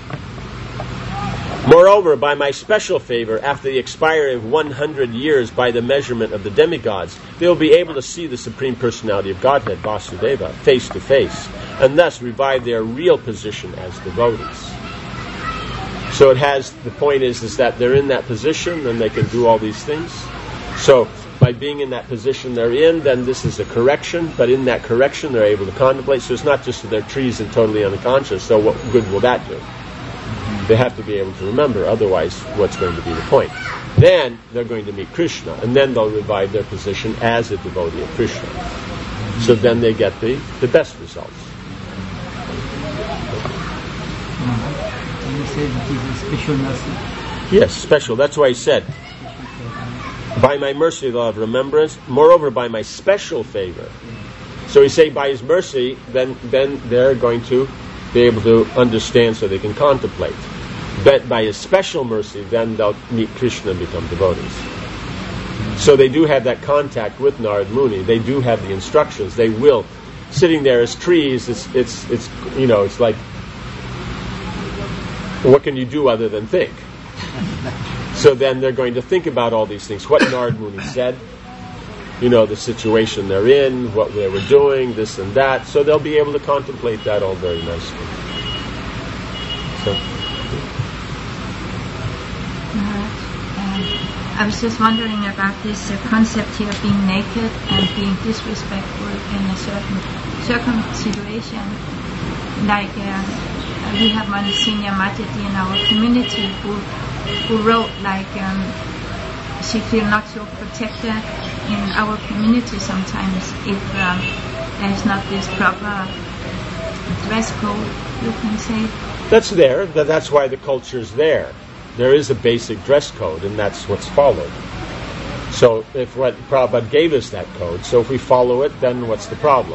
Moreover, by my special favor, after the expiry of 100 years by the measurement of the demigods, they will be able to see the Supreme Personality of Godhead, Vasudeva, face to face, and thus revive their real position as devotees. So the point is that they're in that position and they can do all these things. So by being in that position they're in, then this is a correction, but in that correction they're able to contemplate. So it's not just that they're trees and totally unconscious, so what good will that do? They have to be able to remember, otherwise what's going to be the point? Then they're going to meet Krishna, and then they'll revive their position as a devotee of Krishna. So then they get the best results. You said it is a special mercy. Yes, special. That's why he said, by my mercy they'll have remembrance, moreover by my special favor. So he say by his mercy, then they're going to be able to understand so they can contemplate. But by his special mercy, then they'll meet Krishna and become devotees. So they do have that contact with Narad Muni. They do have the instructions. They will, sitting there as trees, it's like, what can you do other than think? So then they're going to think about all these things. What Narad Muni said, the situation they're in, what they were doing, this and that. So they'll be able to contemplate that all very nicely. So. I was just wondering about this concept here of being naked and being disrespectful in a certain situation. Like we have one senior Matadi in our community who wrote she feels not so protected in our community sometimes if there's not this proper dress code, you can say. That's there. That's why the culture's there. There is a basic dress code, and that's what's followed. So if what Prabhupada gave us that code, so if we follow it, then what's the problem?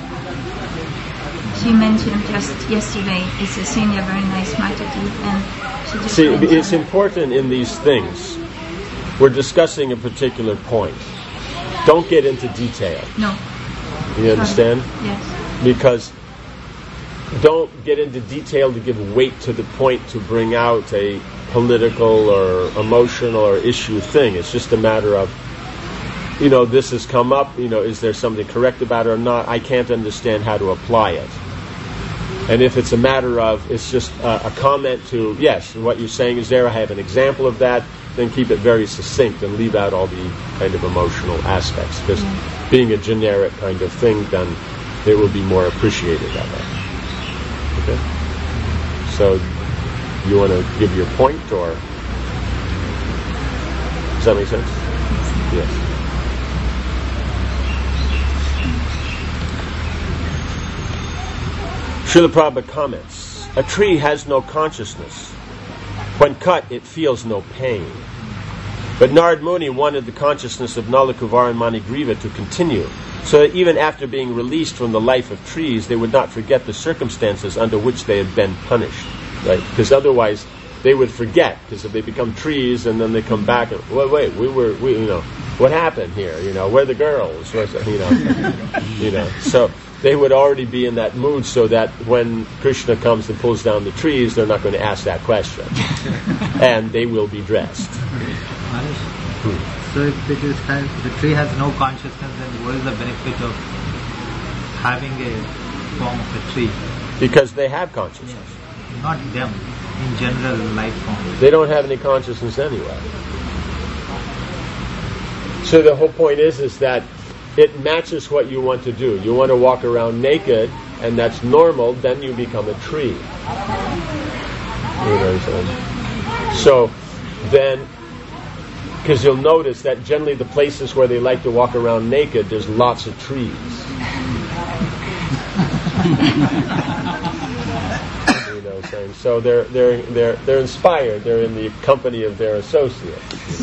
She mentioned just yesterday, it's a senior, very nice Matadi, and she just it's important in these things. We're discussing a particular point. Don't get into detail. No. You understand? Yes. Because don't get into detail to give weight to the point to bring out a political or emotional or issue thing. It's just a matter of, this has come up, is there something correct about it or not? I can't understand how to apply it. And if it's a matter of, it's just a comment to, yes, what you're saying is there, I have an example of that, then keep it very succinct and leave out all the kind of emotional aspects. Because being a generic kind of thing, then it will be more appreciated that way. Okay? So, you want to give your point, or does that make sense? Yes. Srila Prabhupada comments, a tree has no consciousness. When cut, it feels no pain. But Narad Muni wanted the consciousness of Nala Kuvara and Manigriva to continue, so that even after being released from the life of trees, they would not forget the circumstances under which they had been punished. Right? Because otherwise, they would forget, because if they become trees and then they come back and wait, what happened here? Where are the girls? So they would already be in that mood, so that when Krishna comes and pulls down the trees, they're not going to ask that question, and they will be dressed. So if the tree has no consciousness, then what is the benefit of having a form of a tree? Because they have consciousness. Yeah. Not them, in general life form. They don't have any consciousness anyway. So the whole point is that it matches what you want to do. You want to walk around naked, and that's normal, then you become a tree. You know what I'm saying? So then, because you'll notice that generally the places where they like to walk around naked, there's lots of trees. You know what I'm saying? So they're inspired. They're in the company of their associates.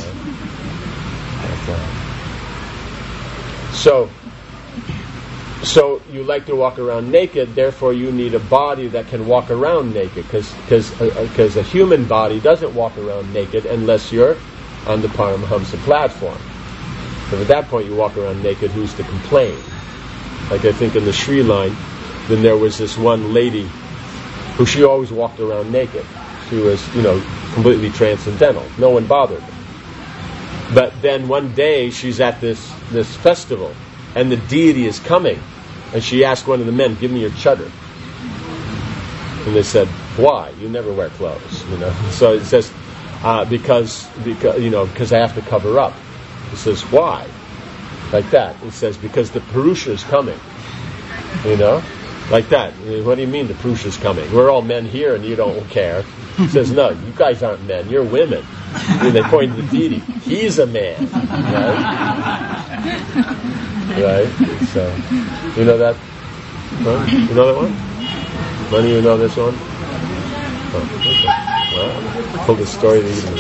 So you like to walk around naked. Therefore, you need a body that can walk around naked, because a human body doesn't walk around naked unless you're on the Paramahamsa platform. So at that point, you walk around naked. Who's to complain? Like I think in the Sri line, then there was this one lady who she always walked around naked. She was, completely transcendental. No one bothered her. But then one day she's at this festival, and the deity is coming, and she asked one of the men, "Give me your chadar." And they said, "Why? You never wear clothes." So it says, because I have to cover up. It says, "Why?" Like that. It says, "Because the Purusha is coming." Like that. What do you mean the Purusha is coming? We're all men here and you don't care. It says, "No, you guys aren't men, you're women." And they point to the deity. He's a man. Right? So, you know that? Huh? You know that one? None of you know this one? Oh, okay. Well, I told this story to even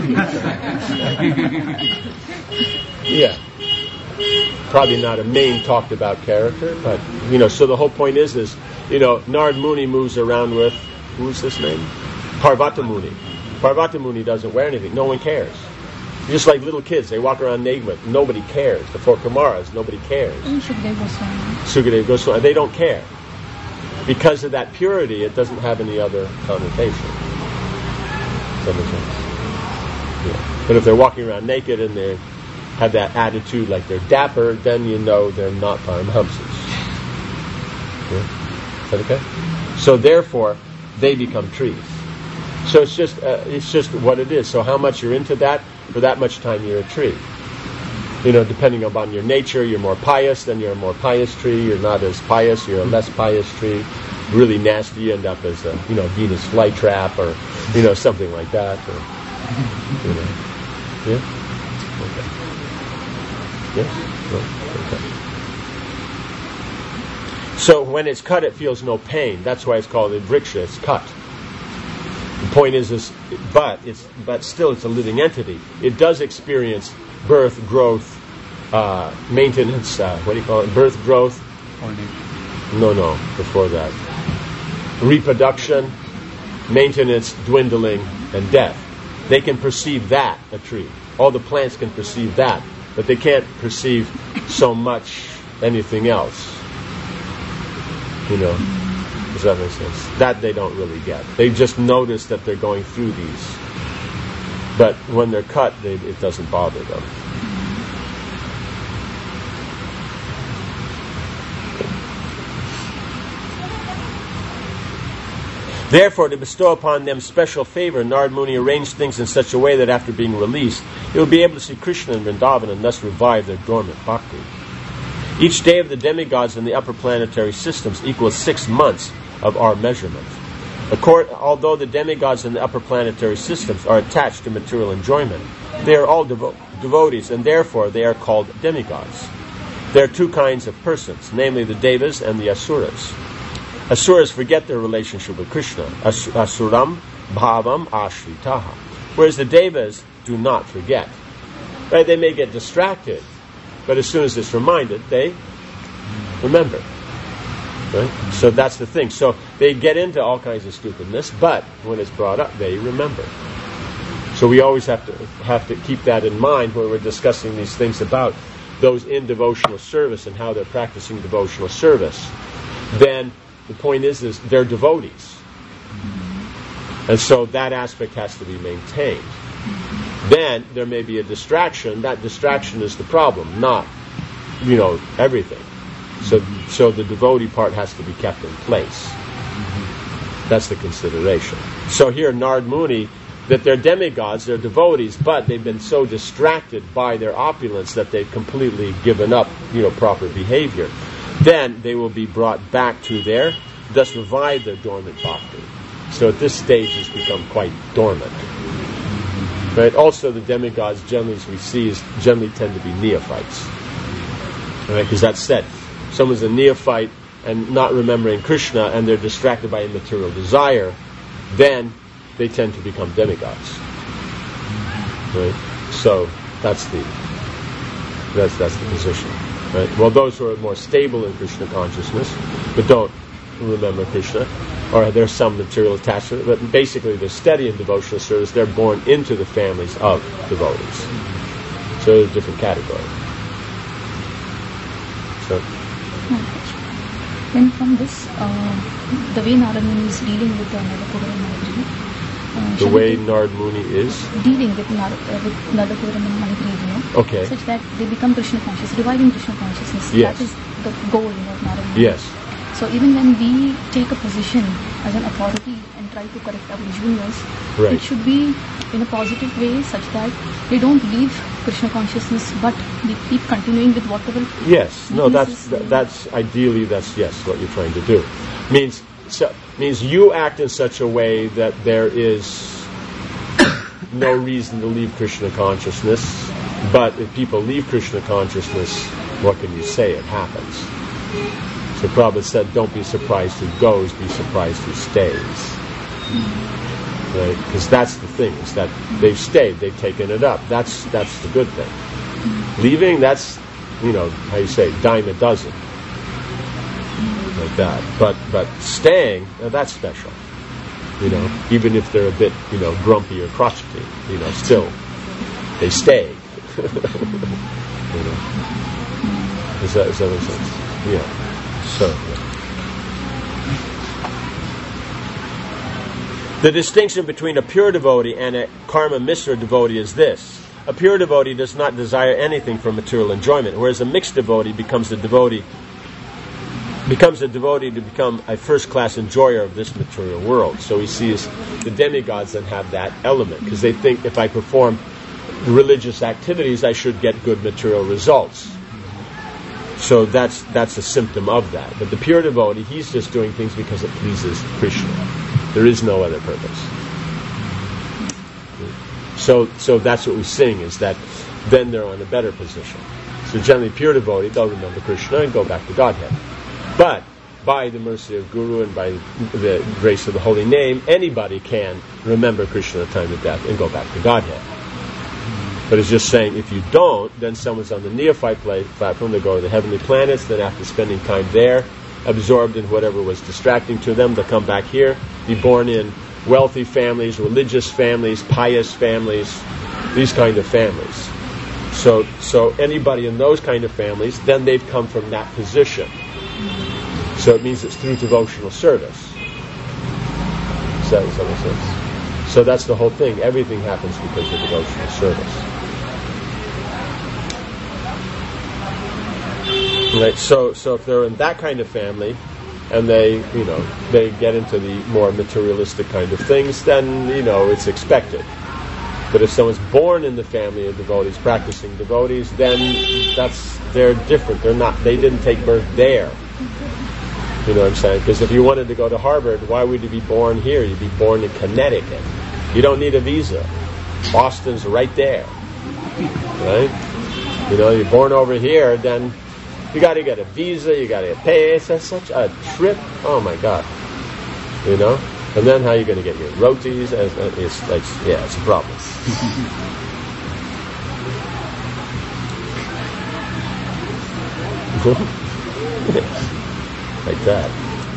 myself. Yeah. Probably not a main talked about character, but, so the whole point is, Narad Muni moves around with, who's this name? Parvata Muni. Parvata Muni doesn't wear anything. No one cares. Just like little kids, they walk around naked. Nobody cares. The four Kumaras, nobody cares. Sukadeva Goswami, they don't care. Because of that purity, it doesn't have any other connotation. Does that make sense? Yeah. But if they're walking around naked and they have that attitude like they're dapper, then they're not Paramahamsas. Yeah. Is that okay? So therefore, they become trees. So it's just what it is. So how much you're into that, for that much time you're a tree. Depending upon your nature, you're more pious, then you're a more pious tree. You're not as pious, you're a less pious tree. Really nasty, you end up as a Venus flytrap or something like that. Or, yeah. Okay. Yes. No? Okay. So when it's cut, it feels no pain. That's why it's called a vriksha. It's cut. The point is, but still, it's a living entity. It does experience birth, growth, maintenance. What do you call it? Birth, growth. No, before that. Reproduction, maintenance, dwindling, and death. They can perceive that, a tree. All the plants can perceive that, but they can't perceive so much anything else. Does that make sense? That they don't really get. They just notice that they're going through these. But when they're cut, it doesn't bother them. Therefore, to bestow upon them special favor, Narad Muni arranged things in such a way that after being released, they would be able to see Krishna in Vrindavan and thus revive their dormant bhakti. Each day of the demigods in the upper planetary systems equals 6 months of our measurement. Although the demigods in the upper planetary systems are attached to material enjoyment, they are all devotees, and therefore they are called demigods. There are two kinds of persons, namely the devas and the asuras. Asuras forget their relationship with Krishna, asuram bhavam ashritaha, whereas the devas do not forget. Right? They may get distracted, but as soon as it's reminded, they remember. Right? So that's the thing. So they get into all kinds of stupidness, but when it's brought up, they remember. So we always have to keep that in mind when we're discussing these things about those in devotional service and how they're practicing devotional service. Then the point is they're devotees. And so that aspect has to be maintained. Then there may be a distraction. That distraction is the problem, not, everything. So the devotee part has to be kept in place. That's the consideration. So here, Narad Muni, that they're demigods, they're devotees, but they've been so distracted by their opulence that they've completely given up, proper behavior. Then they will be brought back to thus revive their dormant bhakti. So at this stage, it's become quite dormant. Right? Also, the demigods, generally, as we see, generally tend to be neophytes. Right? Because that's said. Someone's a neophyte and not remembering Krishna, and they're distracted by immaterial desire, then they tend to become demigods. Right? So that's the position. Right? Well, those who are more stable in Krishna consciousness, but don't remember Krishna, or there's some material attachment, but basically they're steady in devotional service, they're born into the families of devotees. So there's a different category. So, then from this, the way Narad Muni is dealing with the Nadakura and Manigriva, the way Narad Muni is dealing with Nadakura and Manigriva, okay, such that they become Krishna conscious, reviving Krishna consciousness. Yes. That is the goal of Narad Muni. Yes. So even when we take a position as an authority and try to correct our juniors, right, it should be in a positive way, such that they don't leave Krishna consciousness, but they keep continuing with whatever. Yes, no, that's ideally yes what you're trying to do. Means you act in such a way that there is no reason to leave Krishna consciousness. But if people leave Krishna consciousness, what can you say? It happens. So Prabhupada said, don't be surprised who goes, be surprised who stays. Right? Because that's the thing, is that they've stayed, they've taken it up. That's the good thing. Leaving, that's, how you say, dime a dozen. Like that. But staying, that's special. Even if they're a bit, grumpy or crotchety, still, they stay. Does that make sense? Yeah. So, the distinction between a pure devotee and a karma mishra devotee is this. A pure devotee does not desire anything for material enjoyment, whereas a mixed devotee becomes a devotee to become a first-class enjoyer of this material world. So he sees the demigods that have that element, because they think if I perform religious activities, I should get good material results. So that's a symptom of that. But the pure devotee, he's just doing things because it pleases Krishna. There is no other purpose. So that's what we sing, is that then they're on a better position. So generally, pure devotee, they'll remember Krishna and go back to Godhead. But by the mercy of Guru and by the grace of the holy name, anybody can remember Krishna at the time of death and go back to Godhead. But it's just saying, if you don't, then someone's on the neophyte platform, they go to the heavenly planets, then after spending time there, absorbed in whatever was distracting to them, they'll come back here, be born in wealthy families, religious families, pious families, these kind of families. So anybody in those kind of families, then they've come from that position. So it means it's through devotional service. Does that make sense? So that's the whole thing. Everything happens because of devotional service. Right. So if they're in that kind of family, and they get into the more materialistic kind of things, then it's expected. But if someone's born in the family of devotees, practicing devotees, then they're different. They didn't take birth there. You know what I'm saying? Because if you wanted to go to Harvard, why would you be born here? You'd be born in Connecticut. You don't need a visa. Boston's right there. Right? You're born over here, then you got to get a visa, you got to pay. It's such a trip. Oh my God. And then how are you going to get your rotis? It's a problem. Like that.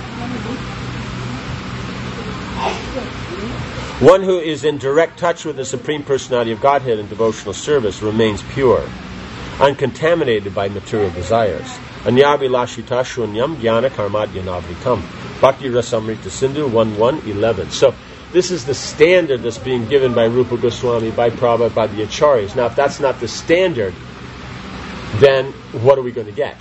One who is in direct touch with the Supreme Personality of Godhead in devotional service remains pure, uncontaminated by material desires. Anyavilashita shunyam jnana karmadyanavritam. Bhakti Rasamrita Sindhu 1.1.11. So this is the standard that's being given by Rupa Goswami, by Prabhupada, by the Acharyas. Now if that's not the standard, then what are we going to get?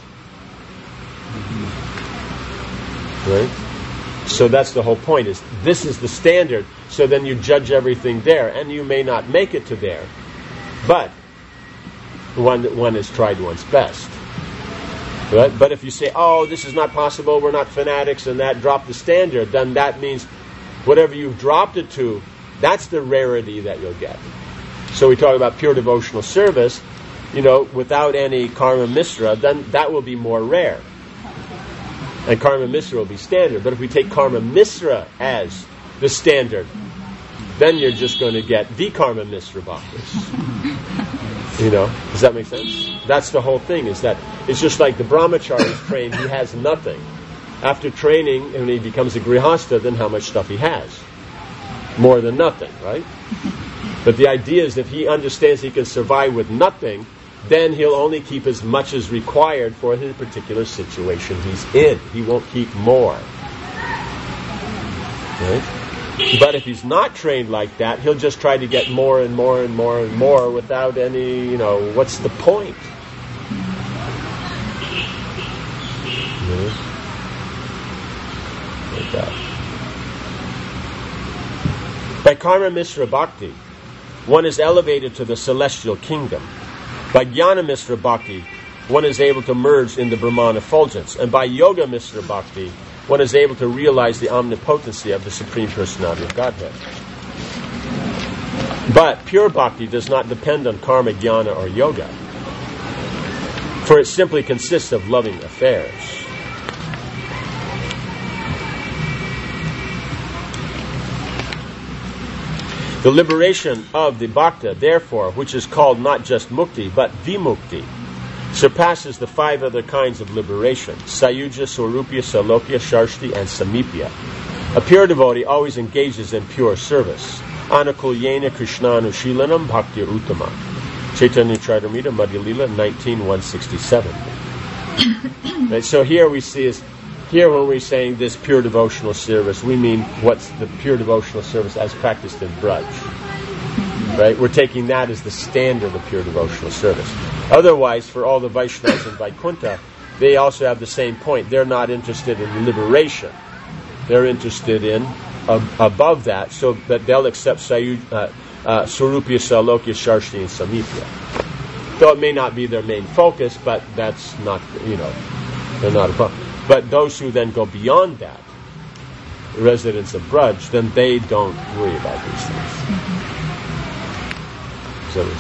Right? So that's the whole point, is this is the standard, so then you judge everything there, and you may not make it to there, but one has tried one's best. Right? But if you say, oh, this is not possible, we're not fanatics, and that drop the standard, then that means whatever you've dropped it to, that's the rarity that you'll get. So we talk about pure devotional service, without any karma misra, then that will be more rare. And karma misra will be standard. But if we take karma misra as the standard, then you're just going to get the karma misra bhaktas. Does that make sense? That's the whole thing, is that it's just like the brahmachari is trained, he has nothing. After training, when he becomes a grihastha, then how much stuff he has? More than nothing, right? But the idea is if he understands he can survive with nothing, then he'll only keep as much as required for his particular situation he's in. He won't keep more. Right? But if he's not trained like that, he'll just try to get more and more and more and more without any, what's the point? Like that. By Karma Misra Bhakti, one is elevated to the celestial kingdom. By Jnana Misra Bhakti, one is able to merge in the Brahman effulgence. And by Yoga Misra Bhakti, one is able to realize the omnipotency of the Supreme Personality of Godhead. But pure bhakti does not depend on karma, jnana, or yoga, for it simply consists of loving affairs. The liberation of the bhakta, therefore, which is called not just mukti, but vimukti, surpasses the 5 other kinds of liberation: sayuja, swarupya, salokya, sharshti, and samipya. A pure devotee always engages in pure service. Anukulyena krishnanushilanam bhaktir uttama. Chaitanya Charitamrita Madhya Lila 19.167. Right, so here we see when we're saying this pure devotional service, we mean what's the pure devotional service as practiced in Braj. Right? We're taking that as the standard of pure devotional service. Otherwise, for all the Vaishnavas in Vaikuntha, they also have the same point. They're not interested in liberation. They're interested in above that, so that they'll accept Swarupya, Salokya, Sharshti, and Samipya. Though it may not be their main focus, but that's not, they're not a problem. But those who then go beyond that, residents of Braj, then they don't worry about these things. Does that make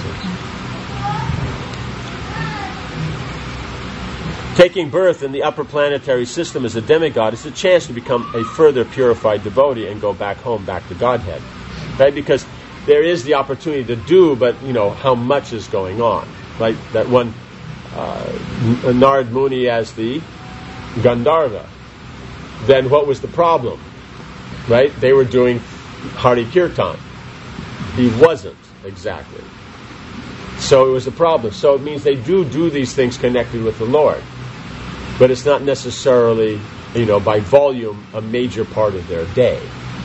sense? Taking birth in the upper planetary system as a demigod is a chance to become a further purified devotee and go back home, back to Godhead. Right? Because there is the opportunity to do, but how much is going on? Right? That one Narad Muni as the Gandharva. Then what was the problem? Right? They were doing Hari Kirtan. He wasn't exactly. So it was a problem. So it means they do these things connected with the Lord. But it's not necessarily, by volume, a major part of their day.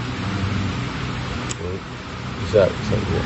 Right? Is that yeah.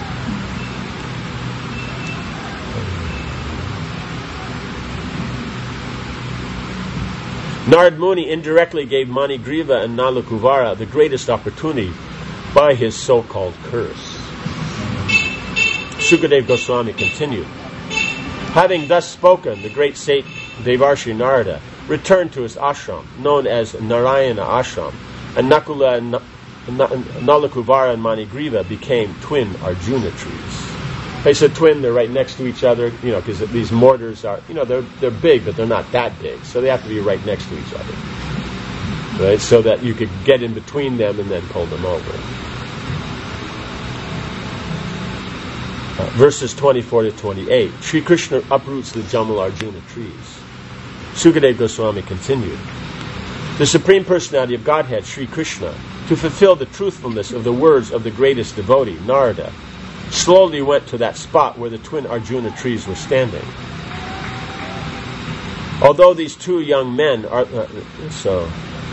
Narad Muni indirectly gave Manigriva and Nalakuvara the greatest opportunity by his so-called curse. Sukadeva Goswami continued, having thus spoken, the great sage Devarshi Narada returned to his ashram, known as Narayana Ashram, and Nakula and Nalakuvara and Manigriva became twin Arjuna trees. They said twin, they're right next to each other, because these mortars are, they're big, but they're not that big, so they have to be right next to each other. Right? So that you could get in between them and then pull them over. Verses 24 to 28. Sri Krishna uproots the Jamal Arjuna trees. Sukadeva Goswami continued. The Supreme Personality of Godhead, Sri Krishna, to fulfill the truthfulness of the words of the greatest devotee, Narada, slowly went to that spot where the twin Arjuna trees were standing. Although these two young men are... so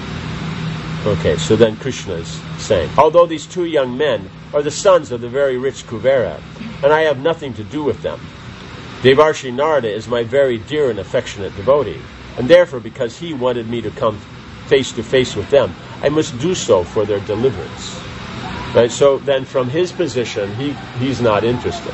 then Krishna is saying, although these two young men are the sons of the very rich Kuvera, and I have nothing to do with them, Devarshi Narada is my very dear and affectionate devotee, and therefore, because he wanted me to come face to face with them, I must do so for their deliverance. Right? So then, from his position, he's not interested.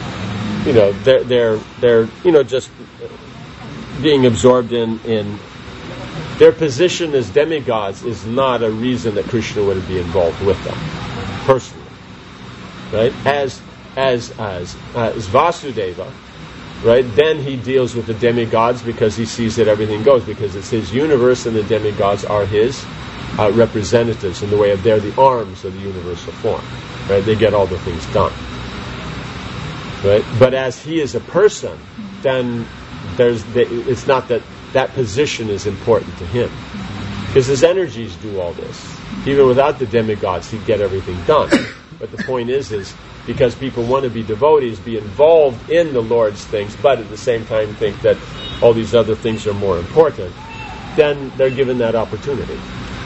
They're just being absorbed in their position as demigods is not a reason that Krishna would be involved with them personally. Right? As Vasudeva. Right? Then he deals with the demigods because he sees that everything goes, because it's his universe and the demigods are his representatives in the way of they're the arms of the universal form. Right? They get all the things done. Right? But as he is a person, then it's not that position is important to him. Because his energies do all this. Even without the demigods, he'd get everything done. But the point is because people want to be devotees, be involved in the Lord's things, but at the same time think that all these other things are more important, then they're given that opportunity.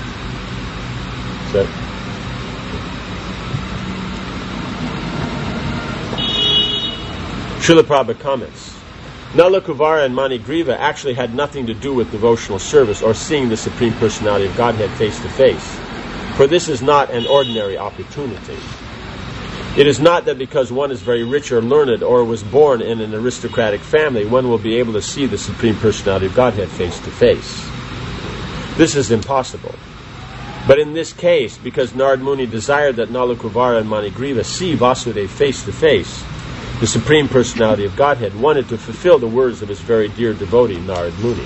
So, Srila Prabhupada comments, Nala Kuvara and Manigriva actually had nothing to do with devotional service or seeing the Supreme Personality of Godhead face to face, for this is not an ordinary opportunity. It is not that because one is very rich or learned or was born in an aristocratic family, one will be able to see the Supreme Personality of Godhead face to face. This is impossible. But in this case, because Narad Muni desired that Nala Kuvara and Manigriva see Vasudeva face to face, the Supreme Personality of Godhead wanted to fulfill the words of his very dear devotee, Narad Muni.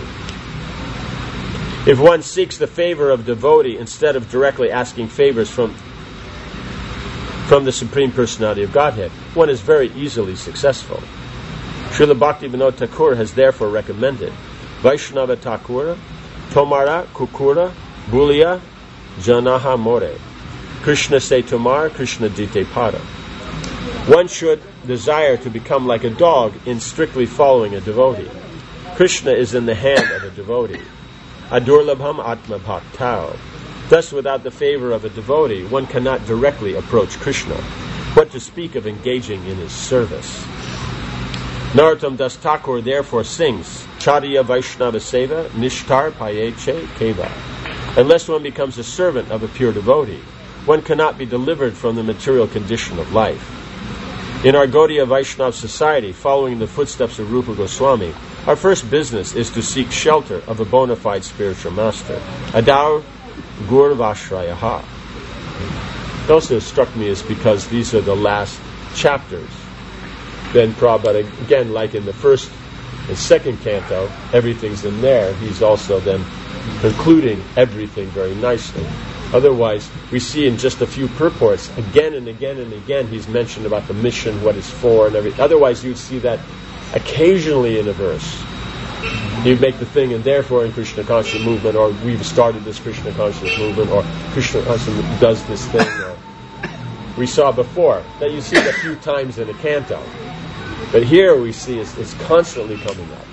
If one seeks the favor of devotee instead of directly asking favors from the Supreme Personality of Godhead, one is very easily successful. Srila Bhaktivinoda Thakur has therefore recommended Vaishnava Thakura, Tomara Kukura, Bulia, Janaha More. Krishna se Tomar, Krishna dite para. One should desire to become like a dog in strictly following a devotee. Krishna is in the hand of a devotee. Adurlabham Atma Bhaktao. Thus, without the favor of a devotee, one cannot directly approach Krishna. What to speak of engaging in his service? Narottam Das Thakur therefore sings, Chariya Vaishnava Seva Nishtar Payeche Keva. Unless one becomes a servant of a pure devotee, one cannot be delivered from the material condition of life. In our Gaudiya Vaishnava society, following the footsteps of Rupa Goswami, our first business is to seek shelter of a bona fide spiritual master. Adau Gurvashrayaha. It also struck me as because these are the last chapters. Then Prabhupada, again, like in the first and second canto, everything's in there. He's also then concluding everything very nicely. Otherwise, we see in just a few purports, again and again and again, he's mentioned about the mission, what it's for, and everything. Otherwise, you'd see that occasionally in a verse. You make the thing, and therefore in Krishna conscious movement, or we've started this Krishna conscious movement, or Krishna conscious does this thing. Or we saw before that you see it a few times in a canto, but here we see it's constantly coming up.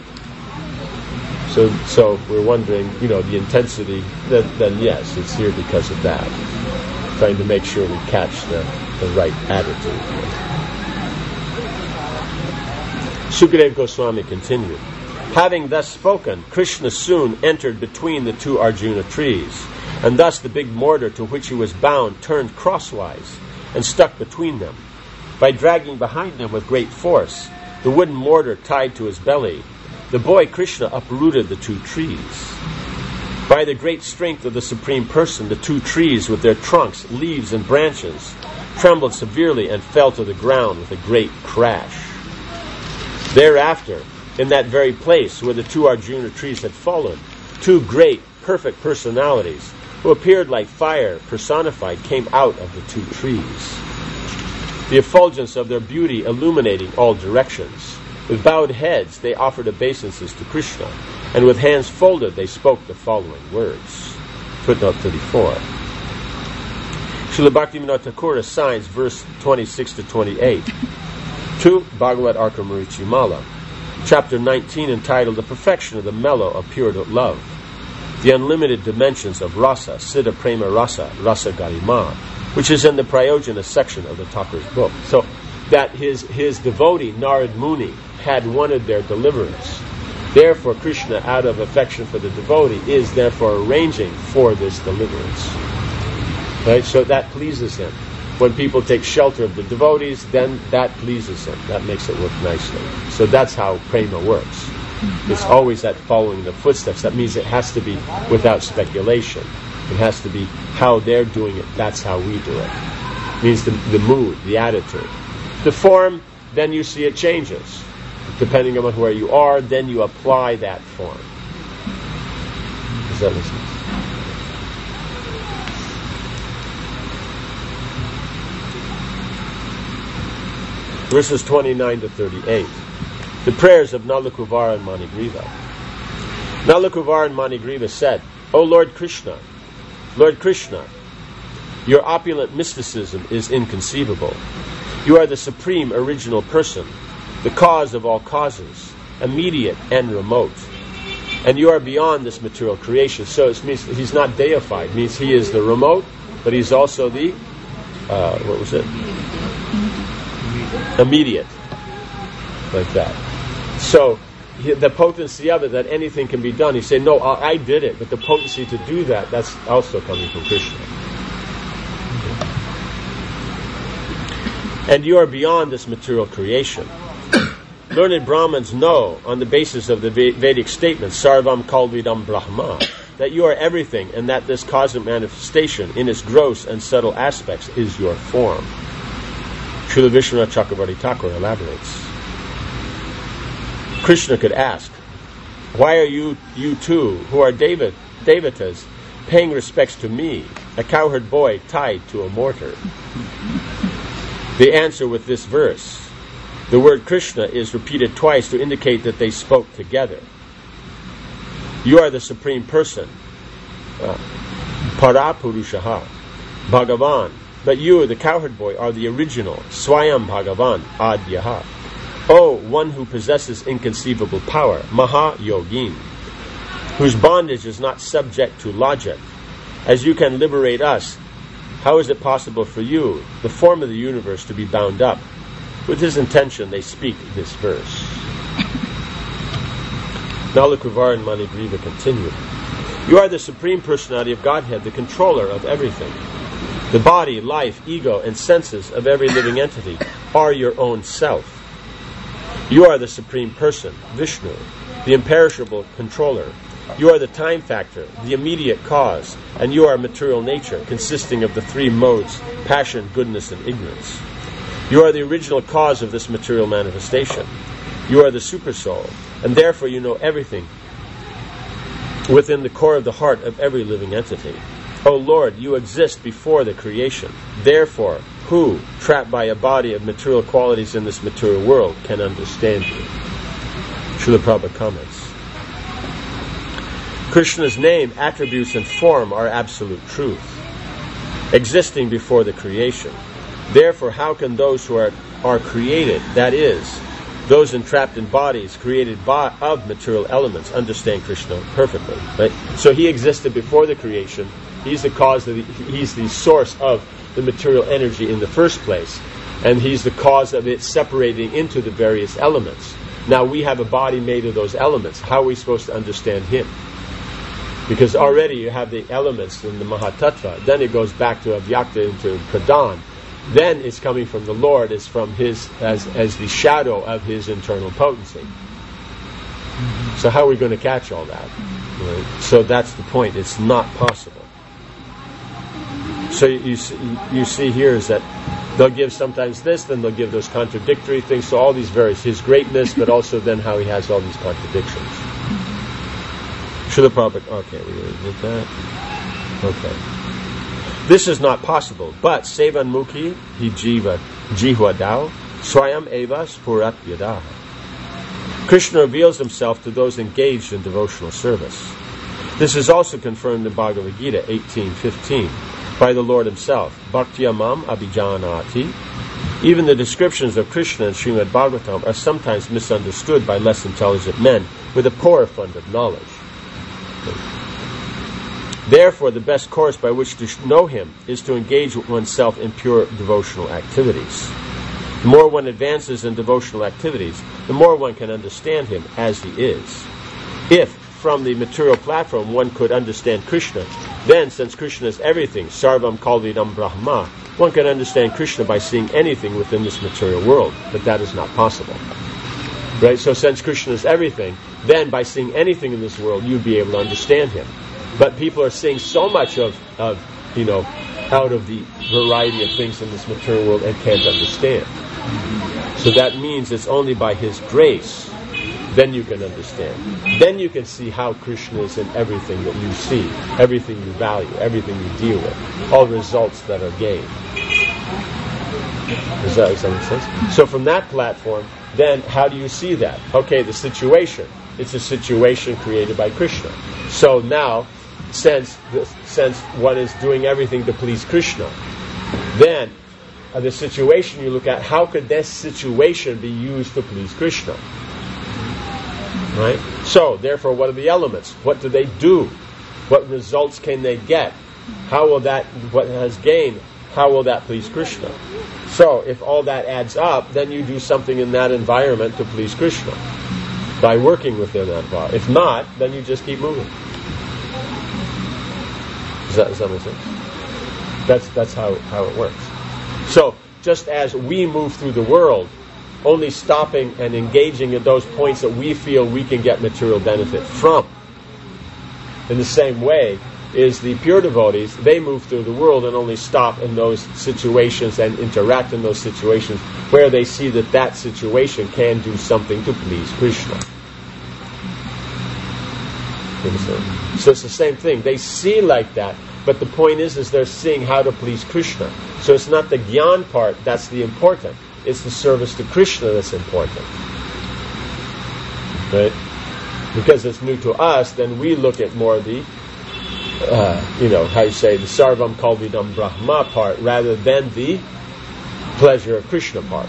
So we're wondering, the intensity. Then yes, it's here because of that. Trying to make sure we catch the right attitude. Sukadeva Goswami continued. Having thus spoken, Krishna soon entered between the two Arjuna trees, and thus the big mortar to which he was bound turned crosswise and stuck between them. By dragging behind him with great force, the wooden mortar tied to his belly, the boy Krishna uprooted the two trees. By the great strength of the Supreme Person, the two trees with their trunks, leaves, and branches trembled severely and fell to the ground with a great crash. Thereafter, in that very place where the two Arjuna trees had fallen, two great, perfect personalities, who appeared like fire personified, came out of the two trees. The effulgence of their beauty illuminating all directions. With bowed heads, they offered obeisances to Krishna, and with hands folded, they spoke the following words. Footnote 34. Srila Bhaktivinoda Thakur assigns verse 26 to 28 to Bhagavad Arkamurichimala, chapter 19, entitled The Perfection of the Mellow of Pure Love, the unlimited dimensions of rasa, siddha prema rasa, rasa garima, which is in the Prayojana section of the Thakur's book. So that his devotee, Narad Muni, had wanted their deliverance. Therefore, Krishna, out of affection for the devotee, is therefore arranging for this deliverance. Right? So that pleases him. When people take shelter of the devotees, then that pleases him. That makes it work nicely. So that's how prema works. It's always that following the footsteps. That means it has to be without speculation. It has to be how they're doing it. That's how we do it. It means the mood, the attitude. The form, then you see it changes. Depending on where you are, then you apply that form. Does that make sense? Verses 29 to 38. The prayers of Nalakuvara and Manigriva. Nalakuvara and Manigriva said, O Lord Krishna, your opulent mysticism is inconceivable. You are the supreme original person, the cause of all causes, immediate and remote. And you are beyond this material creation. So it means he's not deified. It means he is the remote, but he's also the, immediate. Like that. So the potency of it, that anything can be done. He said, no, I did it. But the potency to do that, that's also coming from Krishna. And you are beyond this material creation. Learned Brahmins know, on the basis of the Vedic statement, Sarvam Kalvidam Brahma, that you are everything, and that this cosmic manifestation, in its gross and subtle aspects, is your form. Srila Vishwanath Chakravarti Thakur elaborates. Krishna could ask, why are you two, who are devatas, paying respects to me, a cowherd boy tied to a mortar? The answer with this verse. The word Krishna is repeated twice to indicate that they spoke together. You are the Supreme Person, Parapurushaha, Bhagavan. But you, the cowherd boy, are the original, Swayam Bhagavan, Adyaha. O one who possesses inconceivable power, Maha Yogin, whose bondage is not subject to logic. As you can liberate us, how is it possible for you, the form of the universe, to be bound up? With his intention, they speak this verse. Nalakuvara and Manigriva continue. You are the Supreme Personality of Godhead, the controller of everything. The body, life, ego, and senses of every living entity are your own self. You are the Supreme Person, Vishnu, the imperishable controller. You are the time factor, the immediate cause, and you are material nature, consisting of the three modes, passion, goodness, and ignorance. You are the original cause of this material manifestation. You are the Supersoul, and therefore you know everything within the core of the heart of every living entity. O Lord, you exist before the creation. Therefore, who, trapped by a body of material qualities in this material world, can understand you? Srila Prabhupada comments. Krishna's name, attributes, and form are absolute truth, existing before the creation. Therefore, how can those who are created, that is, those entrapped in bodies created of material elements, understand Krishna perfectly? Right? So he existed before the creation. He's the cause he's the source of the material energy in the first place, and he's the cause of it separating into the various elements. Now we have a body made of those elements. How are we supposed to understand him? Because already you have the elements in the Mahatattva. Then it goes back to Avyakta into Pradhan. Then it's coming from the Lord as from his as the shadow of his internal potency. So how are we going to catch all that? Right? So that's the point. It's not possible. So you see here is that they'll give sometimes this, then they'll give those contradictory things. So all these various, his greatness, but also then how he has all these contradictions. Srila Prabhupada, okay, we already did that. Okay. This is not possible, but Sevan Mukhi hi jihva dao swayam eva spurat yadaha. Krishna reveals himself to those engaged in devotional service. This is also confirmed in Bhagavad Gita 18:15 by the Lord himself. Bhaktyamam abhijanati. Even the descriptions of Krishna in Srimad Bhagavatam are sometimes misunderstood by less intelligent men with a poor fund of knowledge. Therefore, the best course by which to know him is to engage oneself in pure devotional activities. The more one advances in devotional activities, the more one can understand him as he is. If, from the material platform, one could understand Krishna, then, since Krishna is everything, Sarvam Kalvidam Brahma, one can understand Krishna by seeing anything within this material world, but that is not possible. Right? So since Krishna is everything, then by seeing anything in this world, you'd be able to understand him. But people are seeing so much of out of the variety of things in this material world and can't understand. So that means it's only by his grace then you can understand. Then you can see how Krishna is in everything that you see, everything you value, everything you deal with, all results that are gained. Does that make sense? So from that platform, then how do you see that? Okay, the situation. It's a situation created by Krishna. So now, since one is doing everything to please Krishna, then the situation you look at, how could this situation be used to please Krishna? Right? So, therefore, what are the elements? What do they do? What results can they get? How will that, what has gained, how will that please Krishna? So, if all that adds up, then you do something in that environment to please Krishna by working within that environment. If not, then you just keep moving. Does that make sense? That's how it works. So, just as we move through the world, only stopping and engaging at those points that we feel we can get material benefit from. In the same way, is the pure devotees, they move through the world and only stop in those situations and interact in those situations where they see that situation can do something to please Krishna. So it's the same thing. They see like that, but the point is they're seeing how to please Krishna. So it's not the Gyan part that's the important. It's the service to Krishna that's important. Right? Because it's new to us, then we look at more the, the Sarvam Kalvidam Brahma part rather than the pleasure of Krishna part.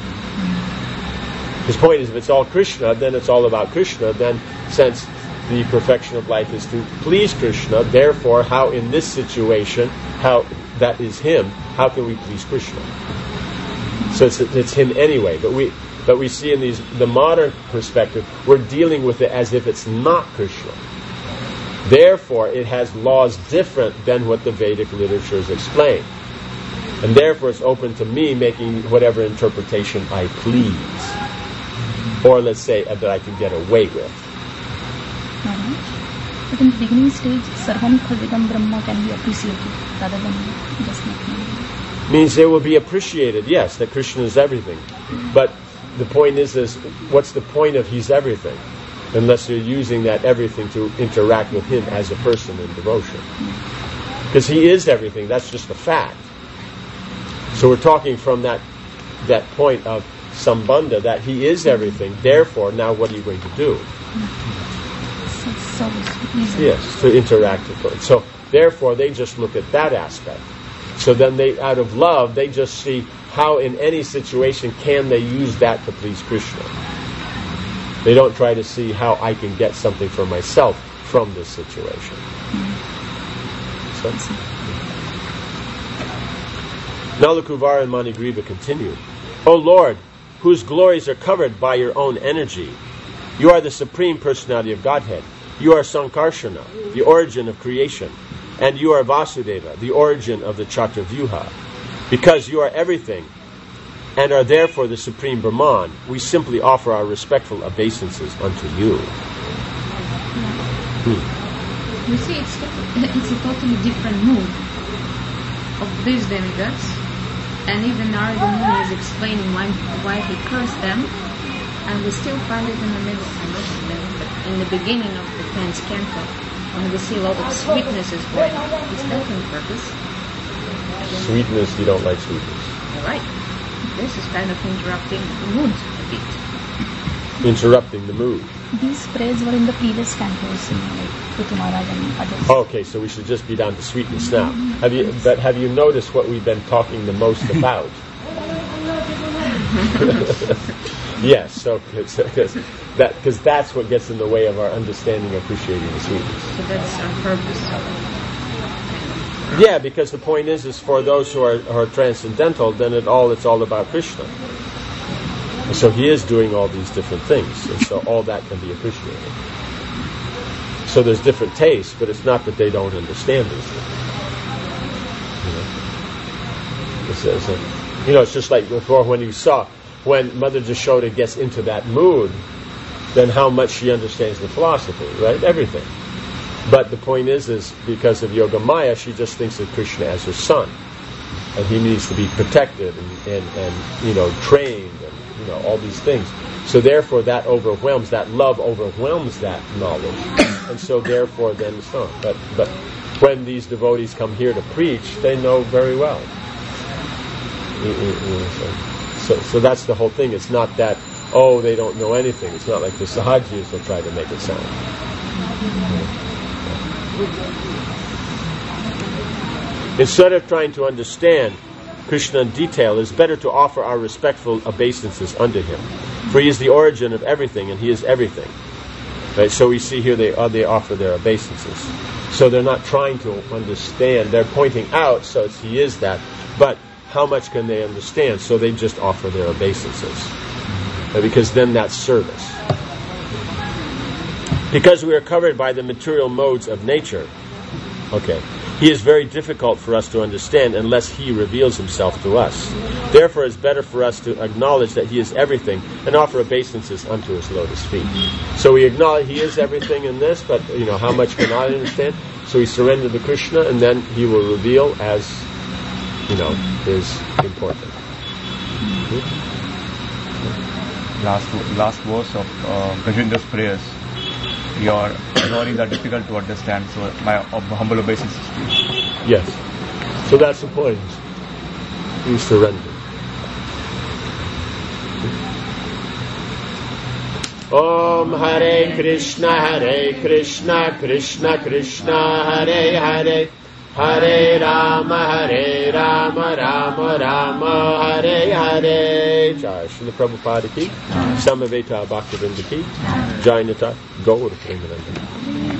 His point is, if it's all Krishna, then it's all about Krishna. Then, since the perfection of life is to please Krishna, therefore, how in this situation, how that is him, how can we please Krishna? So it's him anyway, but we see in the modern perspective, we're dealing with it as if it's not Krishna. Therefore, it has laws different than what the Vedic literatures explain, and therefore it's open to me making whatever interpretation I please, or let's say that I can get away with. But in the beginning stage, Sarvam Kalvidam Brahma can be appreciated rather than just not knowing. Means it will be appreciated, yes, that Krishna is everything. But the point is what's the point of he's everything? Unless you're using that everything to interact with him as a person in devotion. Because he is everything, that's just a fact. So we're talking from that point of Sambandha, that he is everything, therefore, now what are you going to do? Yes, to interact with him. So, therefore, they just look at that aspect. So then they, out of love, they just see how in any situation can they use that to please Krishna. They don't try to see how I can get something for myself from this situation. So, Nalakuvara and Manigriva continued, O Lord, whose glories are covered by your own energy, you are the Supreme Personality of Godhead. You are Sankarshana, the origin of creation. And you are Vasudeva, the origin of the Chaturvyuha. Because you are everything, and are therefore the Supreme Brahman, we simply offer our respectful obeisances unto you. You see, it's a totally different mood of these demigods, and even Narada Muni is explaining why he cursed them, and we still find it in the medicine of them. But in the beginning of the 10th canto, when we see a lot of sweetnesses going on, is that on purpose? Sweetness, you don't like sweetness. Right. This is kind of interrupting the mood a bit. Interrupting the mood. These prayers were in the previous cantos. Saraswati Maharaj and others. Okay, so we should just be down to sweetness now. Have you noticed what we've been talking the most about? Yes, so because that's what gets in the way of our understanding, appreciating the sweetness. So that's on purpose. Yeah, because the point is for those who are transcendental, then it's all about Krishna. And so he is doing all these different things, and so all that can be appreciated. So there's different tastes, but it's not that they don't understand these things. It's just like before when Mother Jashoda gets into that mood, then how much she understands the philosophy, right? Everything. But the point is because of Yoga Maya, she just thinks of Krishna as her son, and he needs to be protected and trained, and all these things. So therefore, that love overwhelms that knowledge, and so therefore, then it's not. But when these devotees come here to preach, they know very well. So that's the whole thing. It's not that they don't know anything. It's not like the Sahajis will try to make it sound. Instead of trying to understand Krishna in detail, it is better to offer our respectful obeisances unto him, for he is the origin of everything, and he is everything. Right? So we see here they offer their obeisances. So they're not trying to understand; they're pointing out. So he is that, but how much can they understand? So they just offer their obeisances, because then that's service. Because we are covered by the material modes of nature, he is very difficult for us to understand unless he reveals himself to us. Therefore, it is better for us to acknowledge that he is everything and offer obeisances unto his lotus feet. So we acknowledge he is everything in this, but how much can I understand? So we surrender to Krishna, and then he will reveal as is important. Last verse of Gajendra's prayers. Your glories are difficult to understand, so my humble obeisances to you. Yes. So that's the point. We surrender. Om Hare Krishna, Krishna Krishna, Hare Hare, Hare Rama, Rama Rama, Hare Hare. Jai Srila Prabhupada ki, Samaveta Bhaktivinoda ki, Jai Nata Gaur Premananda.